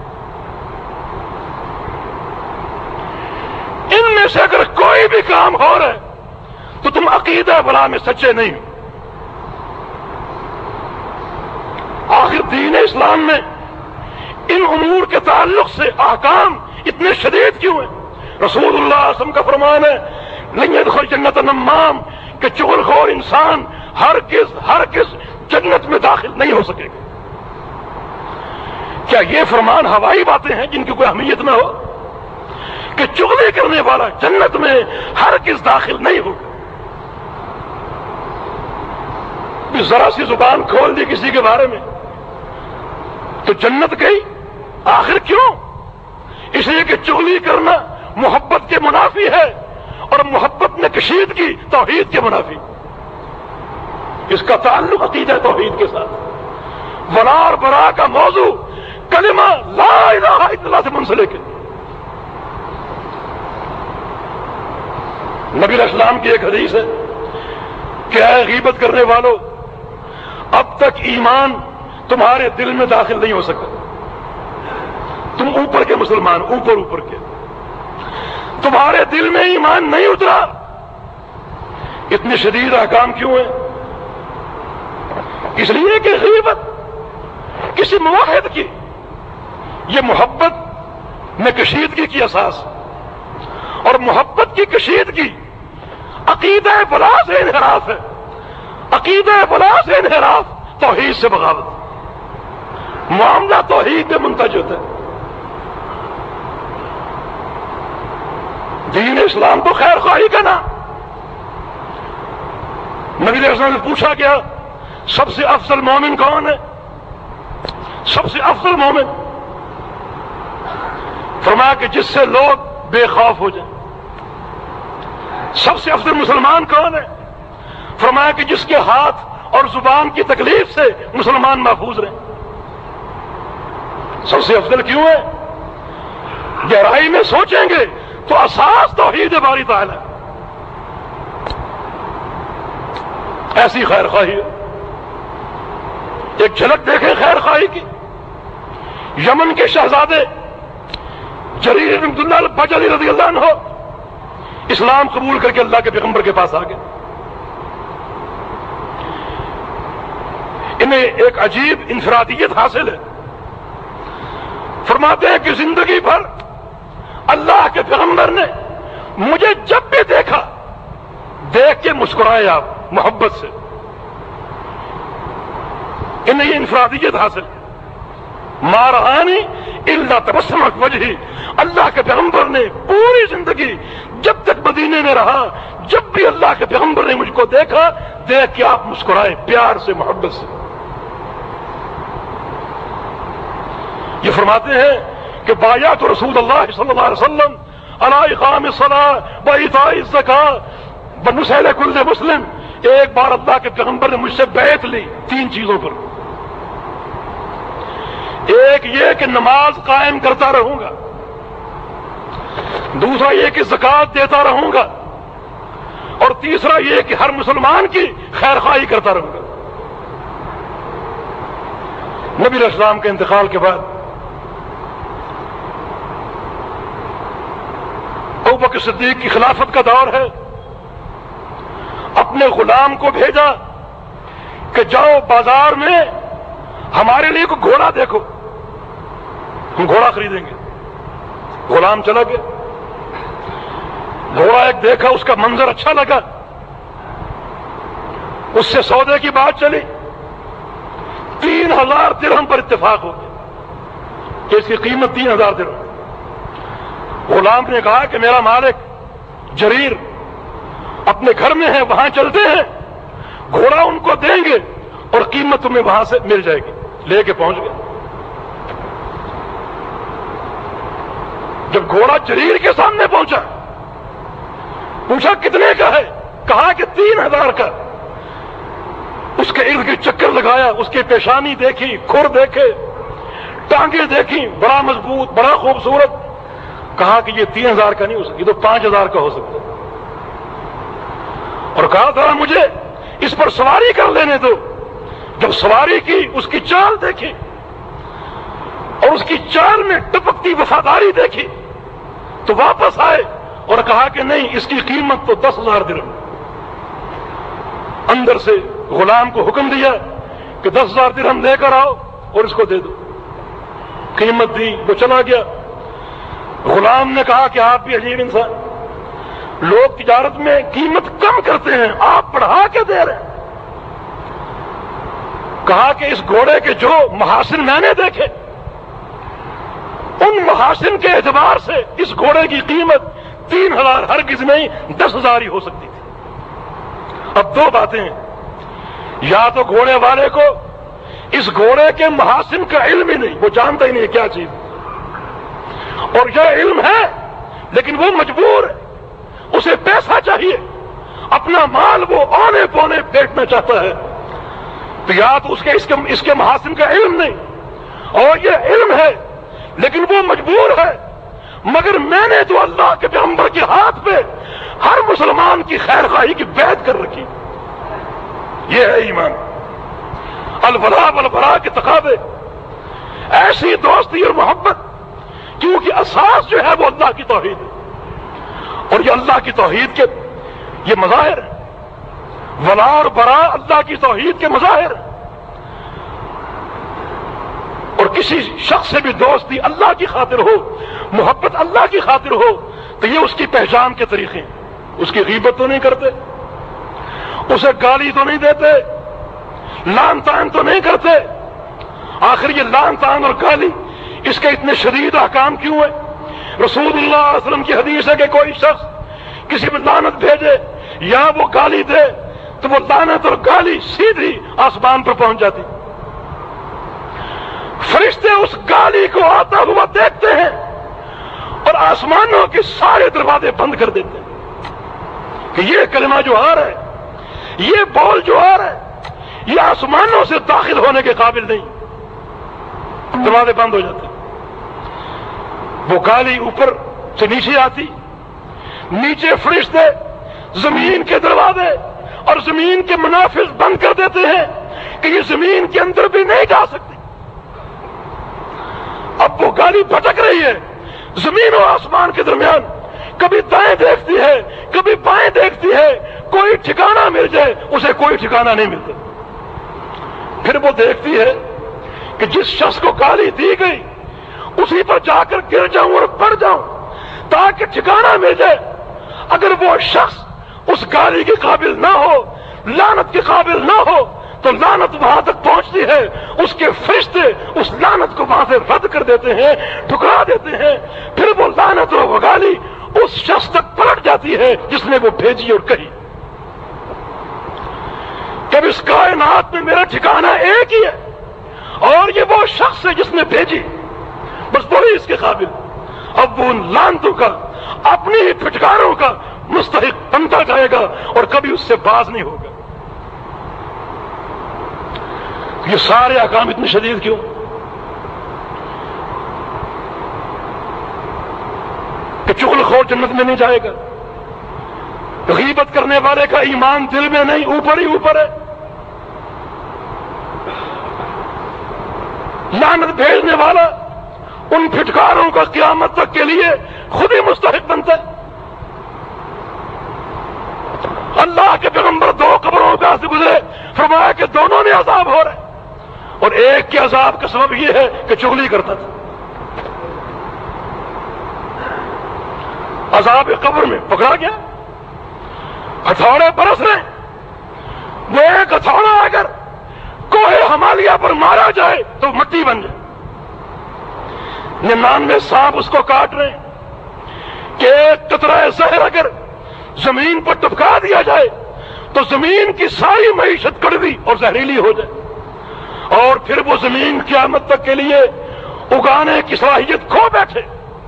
ان میں سے اگر کوئی بھی کام ہو رہا ہے تو تم عقیدہ بلا میں سچے نہیں ہو۔ آخر دین اسلام میں ان امور کے تعلق سے احکام اتنے شدید کیوں ہیں؟ رسول اللہ صلی اللہ علیہ وسلم کا فرمان ہے لن يدخل جنت نمام، کہ چغلخور انسان ہرگز جنت میں داخل نہیں ہو سکے گا۔ کیا یہ فرمان ہوائی باتیں ہیں جن کی کوئی اہمیت نہ ہو کہ چغلی کرنے والا جنت میں ہرگز داخل نہیں ہوگا؟ ذرا سی زبان کھول دی کسی کے بارے میں تو جنت گئی۔ آخر کیوں؟ اس لیے کہ چغلی کرنا محبت کے منافی ہے، اور محبت نے کشیدگی توحید کے منافی۔ اس کا تعلق عقیدہ توحید کے ساتھ۔ ولا اور برا کا موضوع کلمہ لا الہ الا اللہ سے منسلک ہے۔ نبی علیہ السلام کی ایک حدیث ہے کہ اے غیبت کرنے والو، اب تک ایمان تمہارے دل میں داخل نہیں ہو سکا۔ تم اوپر کے مسلمان، اوپر کے، تمہارے دل میں ایمان نہیں اترا۔ اتنے شدید احکام کیوں ہیں؟ اس لیے کہ غیبت کسی موحد کی، یہ محبت میں کشیدگی کی اساس، اور محبت کی کشیدگی عقیدہ بلا سے انحراف ہے۔ عقیدہ بلا سے انحراف توحید سے بغاوت، معاملہ توحید میں منتج ہوتا ہے۔ دین اسلام تو خیر خواہی کا نام۔ نبی علیہ السلام سے پوچھا گیا سب سے افضل مومن کون ہے؟ سب سے افضل مومن، فرمایا کہ جس سے لوگ بے خوف ہو جائیں۔ سب سے افضل مسلمان کون ہے؟ فرمایا کہ جس کے ہاتھ اور زبان کی تکلیف سے مسلمان محفوظ رہیں۔ سب سے افضل کیوں ہے؟ گہرائی میں سوچیں گے تو اساس توحید باری تعالی ہے۔ ایسی خیر خواہی ہے۔ ایک جھلک دیکھیں خیر خواہی کی۔ یمن کے شہزادے جریر بن عبداللہ البجلی رضی اللہ عنہ اسلام قبول کر کے اللہ کے پیغمبر کے پاس آ گئے۔ انہیں ایک عجیب انفرادیت حاصل ہے۔ فرماتے ہیں کہ زندگی بھر اللہ کے پیغمبر نے مجھے جب بھی دیکھا، دیکھ کے مسکرائے آپ محبت سے۔ انہیں یہ انفرادیت حاصل ہے۔ ما رآنی الا تبسمت وجہی، اللہ کے پیغمبر نے پوری زندگی جب تک مدینے میں رہا، جب بھی اللہ کے پیغمبر نے مجھ کو دیکھا، دیکھ کے آپ مسکرائے پیار سے، محبت سے۔ یہ فرماتے ہیں کہ بایعت رسول اللہ صلی اللہ علیہ وسلم علی اقام الصلاۃ و ایتاء الزکاۃ ونصح لکل مسلم۔ ایک بار اللہ کے پیغمبر نے مجھ سے بیعت لی 3 چیزوں پر۔ ایک یہ کہ نماز قائم کرتا رہوں گا، دوسرا یہ کہ زکوٰۃ دیتا رہوں گا، اور تیسرا یہ کہ ہر مسلمان کی خیر خواہی کرتا رہوں گا۔ نبی علیہ السلام کے انتقال کے بعد ابوبکر صدیق کی خلافت کا دور ہے۔ اپنے غلام کو بھیجا کہ جاؤ بازار میں ہمارے لیے کوئی گھوڑا دیکھو، ہم گھوڑا خریدیں گے۔ غلام چلا گیا، گھوڑا ایک دیکھا، اس کا منظر اچھا لگا، اس سے سودے کی بات چلی، 3000 درہم پر اتفاق ہو گیا کہ اس کی قیمت 3000 درہم۔ غلام نے کہا کہ میرا مالک جریر اپنے گھر میں ہے، وہاں چلتے ہیں، گھوڑا ان کو دیں گے اور قیمت تمہیں وہاں سے مل جائے گی۔ لے کے پہنچ گئے۔ جب گھوڑا جریر کے سامنے پہنچا، پوچھا کتنے کا ہے؟ کہا کہ 3000 کا۔ اس کے ارد گرد چکر لگایا، اس کی پیشانی دیکھی، کھر دیکھے، ٹانگیں دیکھی، بڑا مضبوط، بڑا خوبصورت۔ کہا کہ یہ 3000 کا نہیں ہو سکتا، یہ تو 5000 کا ہو سکتا ہے۔ اور کہا ذرا مجھے اس پر سواری کر لینے دو۔ جب سواری کی، اس کی چال دیکھی اور اس کی چال میں ٹپکتی وفاداری دیکھی تو واپس آئے اور کہا کہ نہیں، اس کی قیمت تو 10,000 درہم۔ اندر سے غلام کو حکم دیا کہ 10,000 درہم لے کر آؤ اور اس کو دے دو۔ قیمت دی، وہ چلا گیا۔ غلام نے کہا کہ آپ بھی عجیب انسان، لوگ تجارت میں قیمت کم کرتے ہیں، آپ بڑھا کے دے رہے ہیں۔ کہا کہ اس گھوڑے کے جو محاسن میں نے دیکھے، ان محاسن کے اعتبار سے اس گھوڑے کی قیمت 3000 ہرگز نہیں 10,000 ہی ہو سکتی تھی۔ اب دو باتیں ہیں، یا تو گھوڑے والے کو اس گھوڑے کے محاسن کا علم ہی نہیں، وہ جانتا ہی نہیں ہے کیا چیز، اور یہ علم ہے لیکن وہ مجبور ہے، اسے پیسہ چاہیے، اپنا مال وہ اونے پونے بیچنا چاہتا ہے، تو یا تو اس کے محاسن کا علم نہیں، اور یہ علم ہے لیکن وہ مجبور ہے۔ مگر میں نے تو اللہ کے پیغمبر کے ہاتھ پہ ہر مسلمان کی خیر خواہی کی بیعت کر رکھی، یہ ہے ایمان۔ الولاء والبراء کے تقاضے، ایسی دوستی اور محبت، کیونکہ اساس جو ہے وہ اللہ کی توحید ہے، اور یہ اللہ کی توحید کے یہ مظاہر ہیں، ولاء اور براء اللہ کی توحید کے مظاہر ہیں۔ اور کسی شخص سے بھی دوستی اللہ کی خاطر ہو، محبت اللہ کی خاطر ہو، تو یہ اس کی پہچان کے طریقے ہیں۔ اس کی غیبت تو نہیں کرتے، اسے گالی تو نہیں دیتے، لعن طعن تو نہیں کرتے۔ آخر یہ لعن طعن اور گالی، اس کے اتنے شدید احکام کیوں ہیں؟ رسول اللہ صلی اللہ علیہ وسلم کی حدیث ہے کہ کوئی شخص کسی پہ لعنت بھیجے یا وہ گالی دے تو وہ لعنت اور گالی سیدھی آسمان پر پہنچ جاتی، فرشتے اس گالی کو آتا ہوا دیکھتے ہیں اور آسمانوں کے سارے دروازے بند کر دیتے ہیں کہ یہ کلمہ جو آ رہا ہے، یہ بول جو آ رہا ہے، یہ آسمانوں سے داخل ہونے کے قابل نہیں، دروازے بند ہو جاتے ہیں۔ وہ گالی اوپر سے نیچے آتی، نیچے فرشتے زمین کے دروازے اور زمین کے منافذ بند کر دیتے ہیں کہ یہ زمین کے اندر بھی نہیں جا سکتی۔ اب وہ گالی بھٹک رہی ہے زمین و آسمان کے درمیان، کبھی دائیں دیکھتی ہے کبھی بائیں دیکھتی ہے، کوئی ٹھکانہ مل جائے اسے کوئی ٹھکانہ نہیں ملتا۔ پھر وہ دیکھتی ہے کہ جس شخص کو گالی دی گئی اسی پر جا کر گر جاؤں اور پڑ جاؤں تاکہ ٹھکانہ مل جائے۔ اگر وہ شخص اس گالی کے قابل نہ ہو، لعنت کے قابل نہ ہو، تو لعنت وہاں تک پہنچتی ہے، اس کے فرشتے اس لعنت کو وہاں سے رد کر دیتے ہیں، ٹھکرا دیتے ہیں۔ پھر وہ لعنت اور وہ گالی اس شخص تک پلٹ جاتی ہے جس نے وہ بھیجی اور کہی کہ اس کائنات میں میرا ٹھکانہ ایک ہی ہے اور یہ وہ شخص ہے جس نے بھیجی، بس وہی اس کے قابل۔ اب وہ ان لعنتوں کا، اپنی ہی پھٹکاروں کا مستحق بنتا جائے گا اور کبھی اس سے باز نہیں ہوگا۔ یہ سارے احکام اتنے شدید کیوں؟ کہ چغل خور جنت میں نہیں جائے گا، غیبت کرنے والے کا ایمان دل میں نہیں، اوپر ہی اوپر ہے، لعنت بھیجنے والا ان پھٹکاروں کا قیامت تک کے لیے خود ہی مستحق بنتا ہے۔ اللہ کے پیغمبر دو قبروں پہ سے گزرے، فرمایا کہ دونوں میں عذاب ہو رہے، اور ایک کے عذاب کا سبب یہ ہے کہ چغلی کرتا تھا۔ عذاب قبر میں پکڑا گیا، ہتھوڑے برس رہے، وہ ایک ہتھوڑا اگر کوہ ہمالیہ پر مارا جائے تو مٹی بن جائے، 99 سانپ اس کو کاٹ رہے ہیں کہ ایک قطرہ زہر اگر زمین پر ٹپکا دیا جائے تو زمین کی ساری معیشت کڑوی اور زہریلی ہو جائے، اور پھر وہ زمین قیامت تک کے لیے اگانے کی صلاحیت کھو بیٹھے۔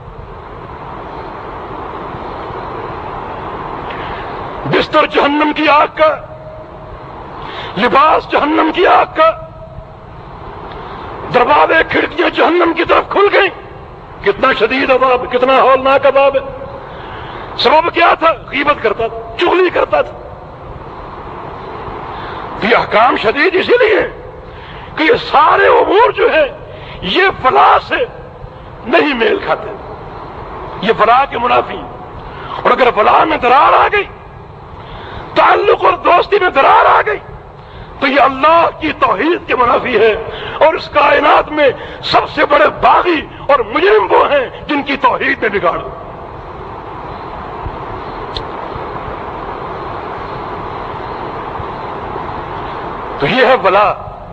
بستر جہنم کی آگ کا، لباس جہنم کی آگ کا، دروازے کھڑکیاں جہنم کی طرف کھل گئیں۔ کتنا شدید عذاب، کتنا ہولناک عذاب ہے۔ سبب کیا تھا؟ غیبت کرتا تھا، چغلی کرتا تھا۔ یہ احکام شدید اسی لیے کہ یہ سارے امور جو ہیں یہ فلاح سے نہیں میل کھاتے، یہ فلاح کے منافی ہیں۔ اور اگر فلاح میں درار آ گئی، تعلق اور دوستی میں درار آ گئی، تو یہ اللہ کی توحید کے منافی ہے، اور اس کائنات میں سب سے بڑے باغی اور مجرم وہ ہیں جن کی توحید میں بگاڑ ہو۔ تو یہ ہے ولا،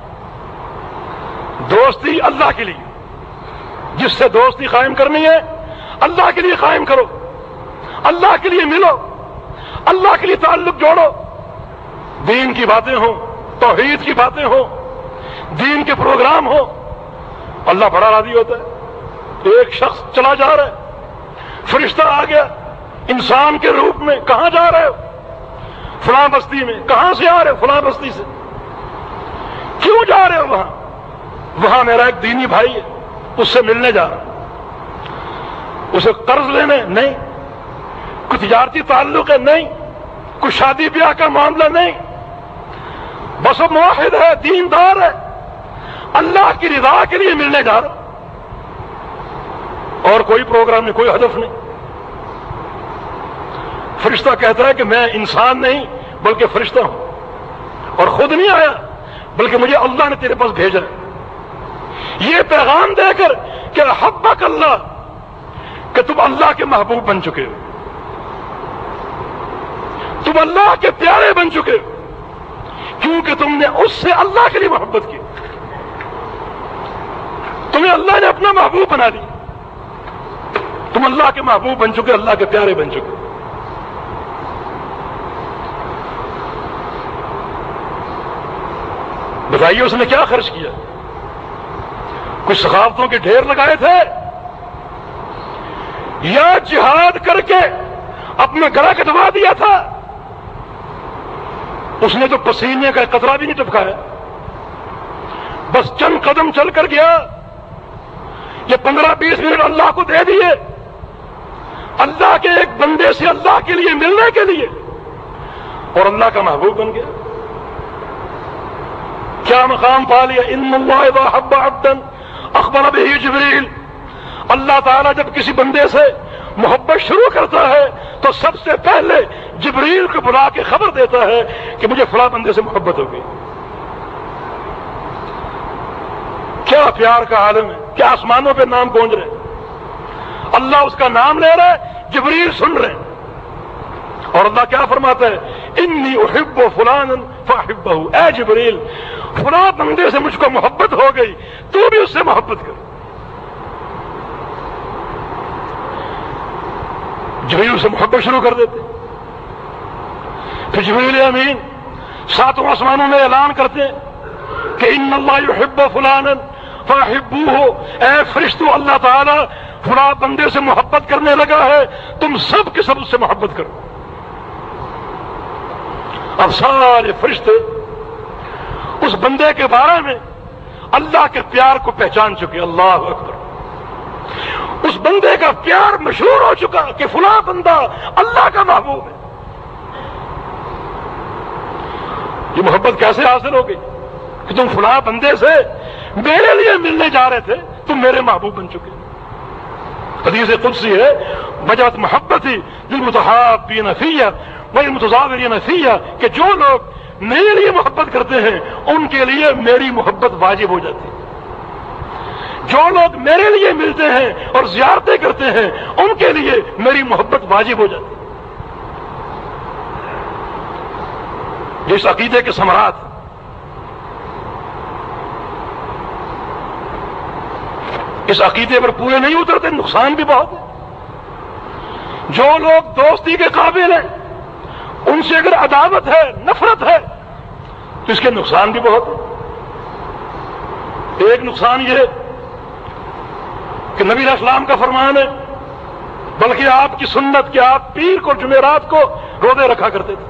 دوستی اللہ کے لیے. جس سے دوستی قائم کرنی ہے اللہ کے لیے قائم کرو، اللہ کے لیے ملو، اللہ کے لیے تعلق جوڑو. دین کی باتیں ہوں، توحید کی باتیں ہوں، دین کے پروگرام ہوں، اللہ بڑا راضی ہوتا ہے. ایک شخص چلا جا رہا ہے، فرشتہ آ گیا انسان کے روپ میں. کہاں جا رہے ہو؟ فلاں بستی میں. کہاں سے آ رہے ہو؟ فلاں بستی سے. کیوں جا رہے ہو وہاں؟ وہاں میرا ایک دینی بھائی ہے، اس سے ملنے جا رہا ہوں. اسے قرض لینے نہیں، کوئی تجارتی تعلق ہے نہیں، کوئی شادی بیاہ کا معاملہ نہیں، بس وہ موحد ہے، دیندار ہے، اللہ کی رضا کے لیے ملنے جا رہا. اور کوئی پروگرام نہیں، کوئی ہدف نہیں. فرشتہ کہتا ہے کہ میں انسان نہیں بلکہ فرشتہ ہوں، اور خود نہیں آیا بلکہ مجھے اللہ نے تیرے پاس بھیجا ہے یہ پیغام دے کر کہ حبک اللہ، کہ تم اللہ کے محبوب بن چکے ہو، تم اللہ کے پیارے بن چکے ہو، کیونکہ تم نے اس سے اللہ کے لیے محبت کی. تمہیں اللہ نے اپنا محبوب بنا لی، تم اللہ کے محبوب بن چکے، اللہ کے پیارے بن چکے. بتائیے اس نے کیا خرچ کیا؟ کچھ ثقافتوں کے ڈھیر لگائے تھے، یا جہاد کر کے اپنا گلا کٹوا دیا تھا؟ اس نے تو پسینے کا قطرہ بھی نہیں ٹپکایا، بس چند قدم چل کر گیا. یہ 15-20 منٹ اللہ کو دے دیے، اللہ کے ایک بندے سے اللہ کے لیے ملنے کے لیے، اور اللہ کا محبوب بن گیا. کیا مقام پا لیا؟ ان اللہ اذا حب عبدا اخبر به جبریل. اللہ تعالیٰ جب کسی بندے سے محبت شروع کرتا ہے تو سب سے پہلے جبریل کو بلا کے خبر دیتا ہے کہ مجھے فلاں بندے سے محبت ہو گئی. کیا پیار کا عالم ہے، کیا آسمانوں پہ نام گونج رہے، اللہ اس کا نام لے رہا ہے، جبریل سن رہے ہیں. اور اللہ کیا فرماتا ہے؟ انی احب فلانا فاحبہ. اے جبریل، فلاں بندے سے مجھ کو محبت ہو گئی، تو بھی اس سے محبت کر. جبریل سے محبت شروع کر دیتے. پھر جبریل امین 7 آسمانوں میں اعلان کرتے ہیں کہ ان اللہ یحب فلانا فاحبوہ. اے فرشتو، اللہ تعالیٰ فلاں بندے سے محبت کرنے لگا ہے، تم سب کے سب اس سے محبت کرو. اب سارے فرشتے اس بندے کے بارے میں اللہ کے پیار کو پہچان چکے. اللہ اکبر. اس بندے کا پیار مشہور ہو چکا کہ فلاں بندہ اللہ کا محبوب ہے. یہ محبت کیسے حاصل ہو گئی؟ کہ تم فلاں بندے سے میرے لیے ملنے جا رہے تھے، تم میرے محبوب بن چکے. حدیث قدسی ہے، وجبت محبتی للمتحابین فیہ والمتزاورین فیہ، کہ جو لوگ میرے لیے محبت کرتے ہیں ان کے لیے میری محبت واجب ہو جاتی ہے. جو لوگ میرے لیے ملتے ہیں اور زیارتیں کرتے ہیں ان کے لیے میری محبت واجب ہو جاتی ہے. جس عقیدے کے ثمرات اس عقیدے پر پورے نہیں اترتے، نقصان بھی بہت ہے. جو لوگ دوستی کے قابل ہیں ان سے اگر عداوت ہے، نفرت ہے، تو اس کے نقصان بھی بہت ہے. ایک نقصان یہ ہے کہ نبی علیہ السلام کا فرمان ہے، بلکہ آپ کی سنت کہ آپ پیر کو جمعرات کو روزے رکھا کرتے تھے.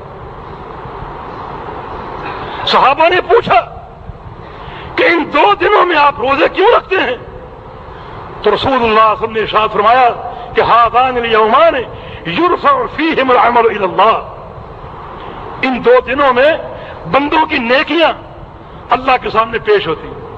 صحابہ نے پوچھا کہ ان 2 دنوں میں آپ روزے کیوں رکھتے ہیں؟ تو رسول اللہ صلی اللہ علیہ وسلم نے ارشاد فرمایا کہ ہذان الیومان یرفع فیہم العمل الی اللہ. ان 2 دنوں میں بندوں کی نیکیاں اللہ کے سامنے پیش ہوتی ہیں.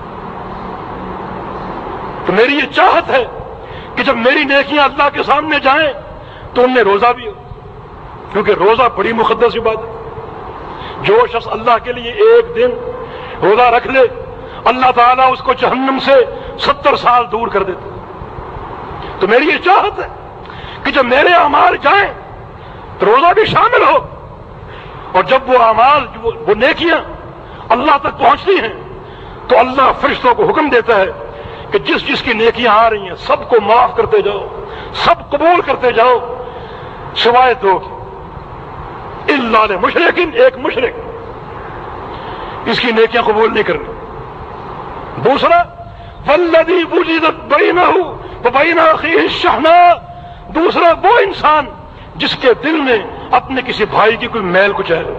تو میری یہ چاہت ہے کہ جب میری نیکیاں اللہ کے سامنے جائیں تو ان میں روزہ بھی ہو، کیونکہ روزہ بڑی مقدس عبادت ہے. جو شخص اللہ کے لیے ایک دن روزہ رکھ لے اللہ تعالیٰ اس کو جہنم سے 70 سال دور کر دیتا. تو میری یہ چاہت ہے کہ جب میرے اعمال جائیں تو روزہ بھی شامل ہو، اور جب وہ اعمال وہ نیکیاں اللہ تک پہنچتی ہیں تو اللہ فرشتوں کو حکم دیتا ہے کہ جس جس کی نیکیاں آ رہی ہیں سب کو معاف کرتے جاؤ، سب قبول کرتے جاؤ، سوائے دو کی، الا لمشرکن، ایک مشرک، اس کی نیکیاں قبول نہیں کرنی۔ دوسرا والذی وجدت بینہ وبین اخیہ الشحناء، دوسرا وہ انسان جس کے دل میں اپنے کسی بھائی کی کوئی میل کچھ ہے،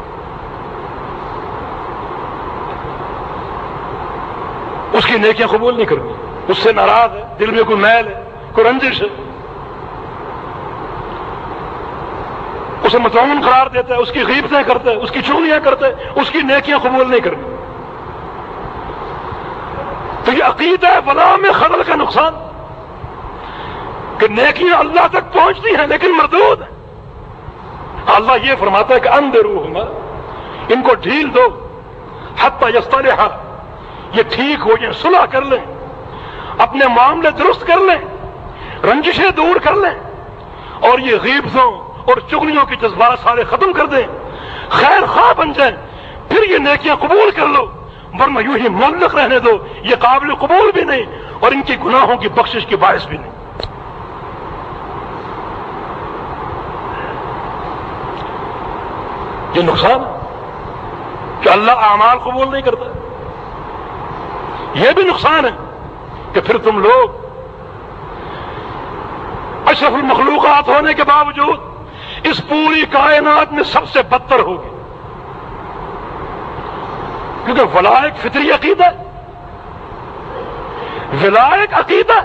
اس کی نیکیاں قبول نہیں کرنی، اس سے ناراض ہے، دل میں کوئی میل ہے، کوئی رنجش ہے، اسے مطمئن قرار دیتا ہے، اس کی غیبتیں کرتا ہے، اس کی چغلیاں کرتا ہے، اس کی نیکیاں قبول نہیں کرنی۔ تو یہ عقیدہ ہے ولا میں خلل کا نقصان، کہ نیکیاں اللہ تک پہنچتی ہیں لیکن مردود ہیں۔ اللہ یہ فرماتا ہے کہ انذروہما، ان کو ڈھیل دو، حتی یصطلحا، یہ ٹھیک ہو جائیں، صلح کر لیں، اپنے معاملے درست کر لیں، رنجشیں دور کر لیں، اور یہ غیبتوں اور چغلیوں کے جذبات سارے ختم کر دیں، خیر خواہ بن جائیں، پھر یہ نیکیاں قبول کر لو، ورنہ یوں ہی معلق رہنے دو، یہ قابل قبول بھی نہیں اور ان کے گناہوں کی بخشش کی باعث بھی نہیں۔ یہ نقصان ہے کہ اللہ اعمال قبول نہیں کرتا۔ یہ بھی نقصان ہے کہ پھر تم لوگ اشرف المخلوقات ہونے کے باوجود اس پوری کائنات میں سب سے بدتر ہوگی، کیونکہ ولائک فطری عقیدہ، ولائک عقیدہ،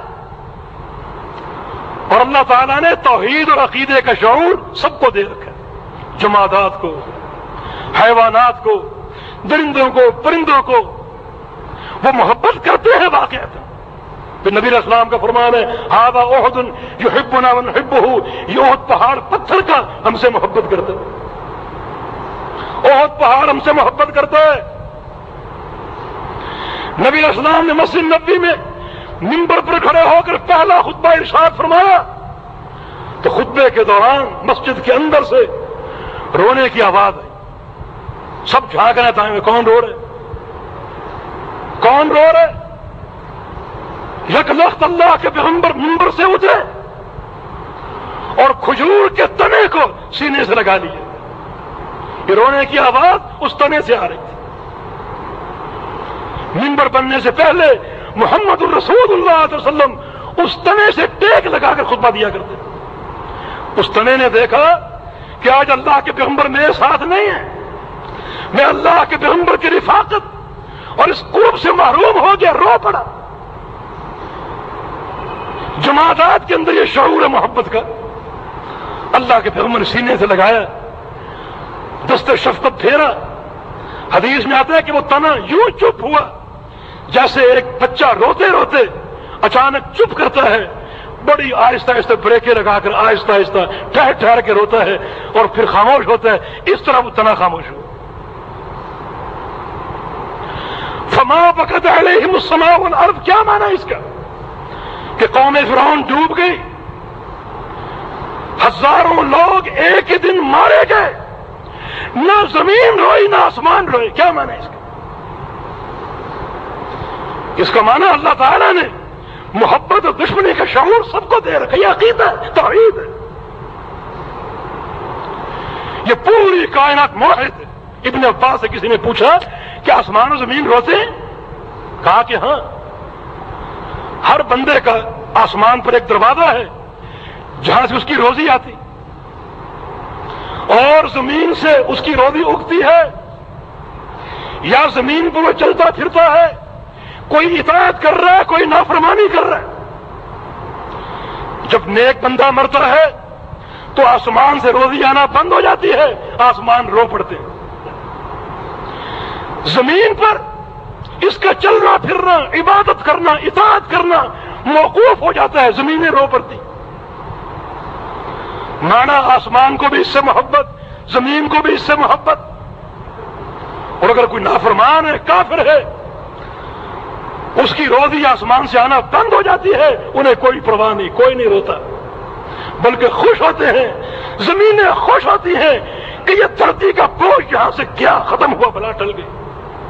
اور اللہ تعالیٰ نے توحید اور عقیدے کا شعور سب کو دے رکھا ہے، جمادات کو، حیوانات کو، درندوں کو، پرندوں کو، وہ محبت کرتے ہیں واقعات۔ پھر نبی علیہ السلام کا فرمان ہے ھذا احد یحبنا ونحبہ، یہ احد پہاڑ پتھر کا ہم سے محبت کرتا ہے، احد پہاڑ ہم سے محبت کرتا ہے۔ نبی علیہ السلام نے مسجد نبوی میں منبر پر کھڑے ہو کر پہلا خطبہ ارشاد فرمایا تو خطبے کے دوران مسجد کے اندر سے رونے کی آواز آئی، سب جھانک رہے تھے کون رو رہے، کون رو رہے؟ یک لخت اللہ کے پیغمبر منبر سے اترے اور کھجور کے تنے کو سینے سے لگا لیے، یہ رونے کی آواز اس تنے سے آ رہی تھی۔ منبر بننے سے پہلے محمد الرسول اللہ علیہ وسلم اس تنے سے ٹیک لگا کر خطبہ دیا کرتے، اس تنے نے دیکھا کہ آج اللہ کے پیغمبر میرے ساتھ نہیں ہے، میں اللہ کے پیغمبر کی رفاقت اور اس قرب سے محروم ہو گیا، رو پڑا۔ جماعت کے اندر یہ شعور ہے محبت کا، اللہ کے پیغمبر نے سینے سے لگایا، دست شفقت پھیرا۔ حدیث میں آتا ہے کہ وہ تنا یوں چپ ہوا جیسے ایک بچہ روتے روتے اچانک چپ کرتا ہے، بڑی آہستہ آہستہ بریکیں لگا کر آہستہ آہستہ ٹھہر ٹھہر کے روتا ہے اور پھر خاموش ہوتا ہے، اس طرح وہ تنا خاموش ہوا۔ فما بکت علیہم السماء والارض، کیا معنی اس کا کہ قوم فرعون ڈوب گئی، ہزاروں لوگ ایک ہی دن مارے گئے، نہ زمین روئی نہ آسمان روئے، کیا معنی اس کا؟ اس کا معنی اللہ تعالیٰ نے محبت اور دشمنی کا شعور سب کو دے رکھا، یہ عقیدہ ہے، توحید ہے۔ یہ پوری کائنات موحد ہے۔ ابن عباس سے کسی نے پوچھا کہ آسمان و زمین روتے ہیں؟ کہا کہ ہاں، ہر بندے کا آسمان پر ایک دروازہ ہے جہاں سے اس کی روزی آتی، اور زمین سے اس کی روزی اگتی ہے، یا زمین پر وہ چلتا پھرتا ہے، کوئی اطاعت کر رہا ہے، کوئی نافرمانی کر رہا ہے۔ جب نیک بندہ مرتا ہے تو آسمان سے روزی آنا بند ہو جاتی ہے، آسمان رو پڑتے ہیں۔ زمین پر اس کا چلنا پھرنا، عبادت کرنا، اطاعت کرنا موقوف ہو جاتا ہے، زمینیں رو پڑتی۔ مانا آسمان کو بھی اس سے محبت، زمین کو بھی اس سے محبت، اور اگر کوئی نافرمان ہے، کافر ہے، اس کی روزی آسمان سے آنا بند ہو جاتی ہے، انہیں کوئی پرواہ نہیں، کوئی نہیں روتا، بلکہ خوش ہوتے ہیں، زمینیں خوش ہوتی ہیں کہ یہ دھرتی کا بوجھ یہاں سے کیا ختم ہوا، بلا ٹل گئی۔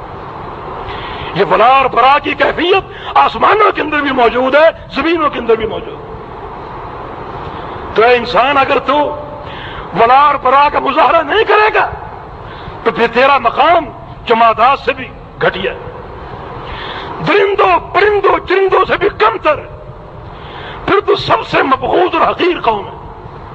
یہ ولا اور برا کی کیفیت آسمانوں کے اندر بھی موجود ہے، زمینوں کے اندر بھی موجود ہے۔ تو اے انسان، اگر تو ولا اور برا کا مظاہرہ نہیں کرے گا تو پھر تیرا مقام جمادات سے بھی گھٹیا، درندوں پرندوں چرندوں سے بھی کم تر، پھر تو سب سے مبغوض اور حقیر قوم ہے۔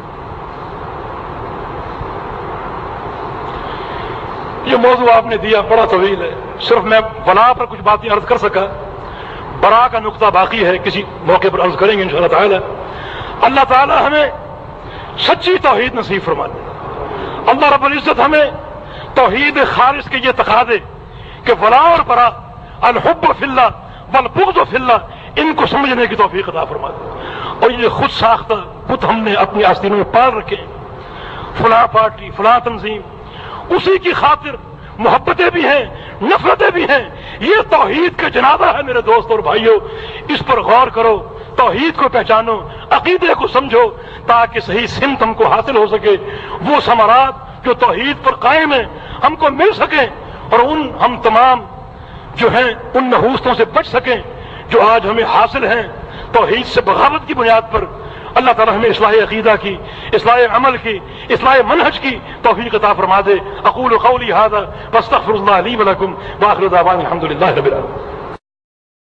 یہ موضوع آپ نے دیا بڑا طویل ہے، صرف میں ولا پر کچھ باتیں عرض کر سکا، برا کا نقطہ باقی ہے، کسی موقع پر عرض کریں گے انشاءاللہ تعالی۔ اللہ تعالی ہمیں سچی توحید نصیب فرما دے۔ اللہ رب العزت ہمیں توحید خالص کے یہ تقاضے کہ ولا اور برا، الحب فی اللہ والبغض فی اللہ، ان کو سمجھنے کی توفیق عطا فرما دے۔ اور یہ خود ساختہ بت ہم نے اپنی آستینوں میں پال رکھے ہیں، فلاں پارٹی فلاں تنظیم، اسی کی خاطر محبتیں بھی ہیں نفرتیں بھی ہیں۔ یہ توحید کا جنازہ ہے میرے دوست اور بھائیوں، اس پر غور کرو، توحید کو پہچانو، عقیدے کو سمجھو، تاکہ صحیح سمت ہم کو حاصل ہو سکے، وہ ثمرات جو توحید پر قائم ہیں ہم کو مل سکیں، اور ہم تمام جو ہیں ان نحوستوں سے بچ سکیں جو آج ہمیں حاصل ہیں توحید سے بغاوت کی بنیاد پر۔ اللہ تعالیٰ ہمیں اصلاح عقیدہ کی، اصلاح عمل کی، اصلاح منہج کی توفیق عطا فرما دے۔ اقول قولی ھذا واستغفر اللہ لی ولکم وآخر دعوانا الحمد للہ رب العالمین۔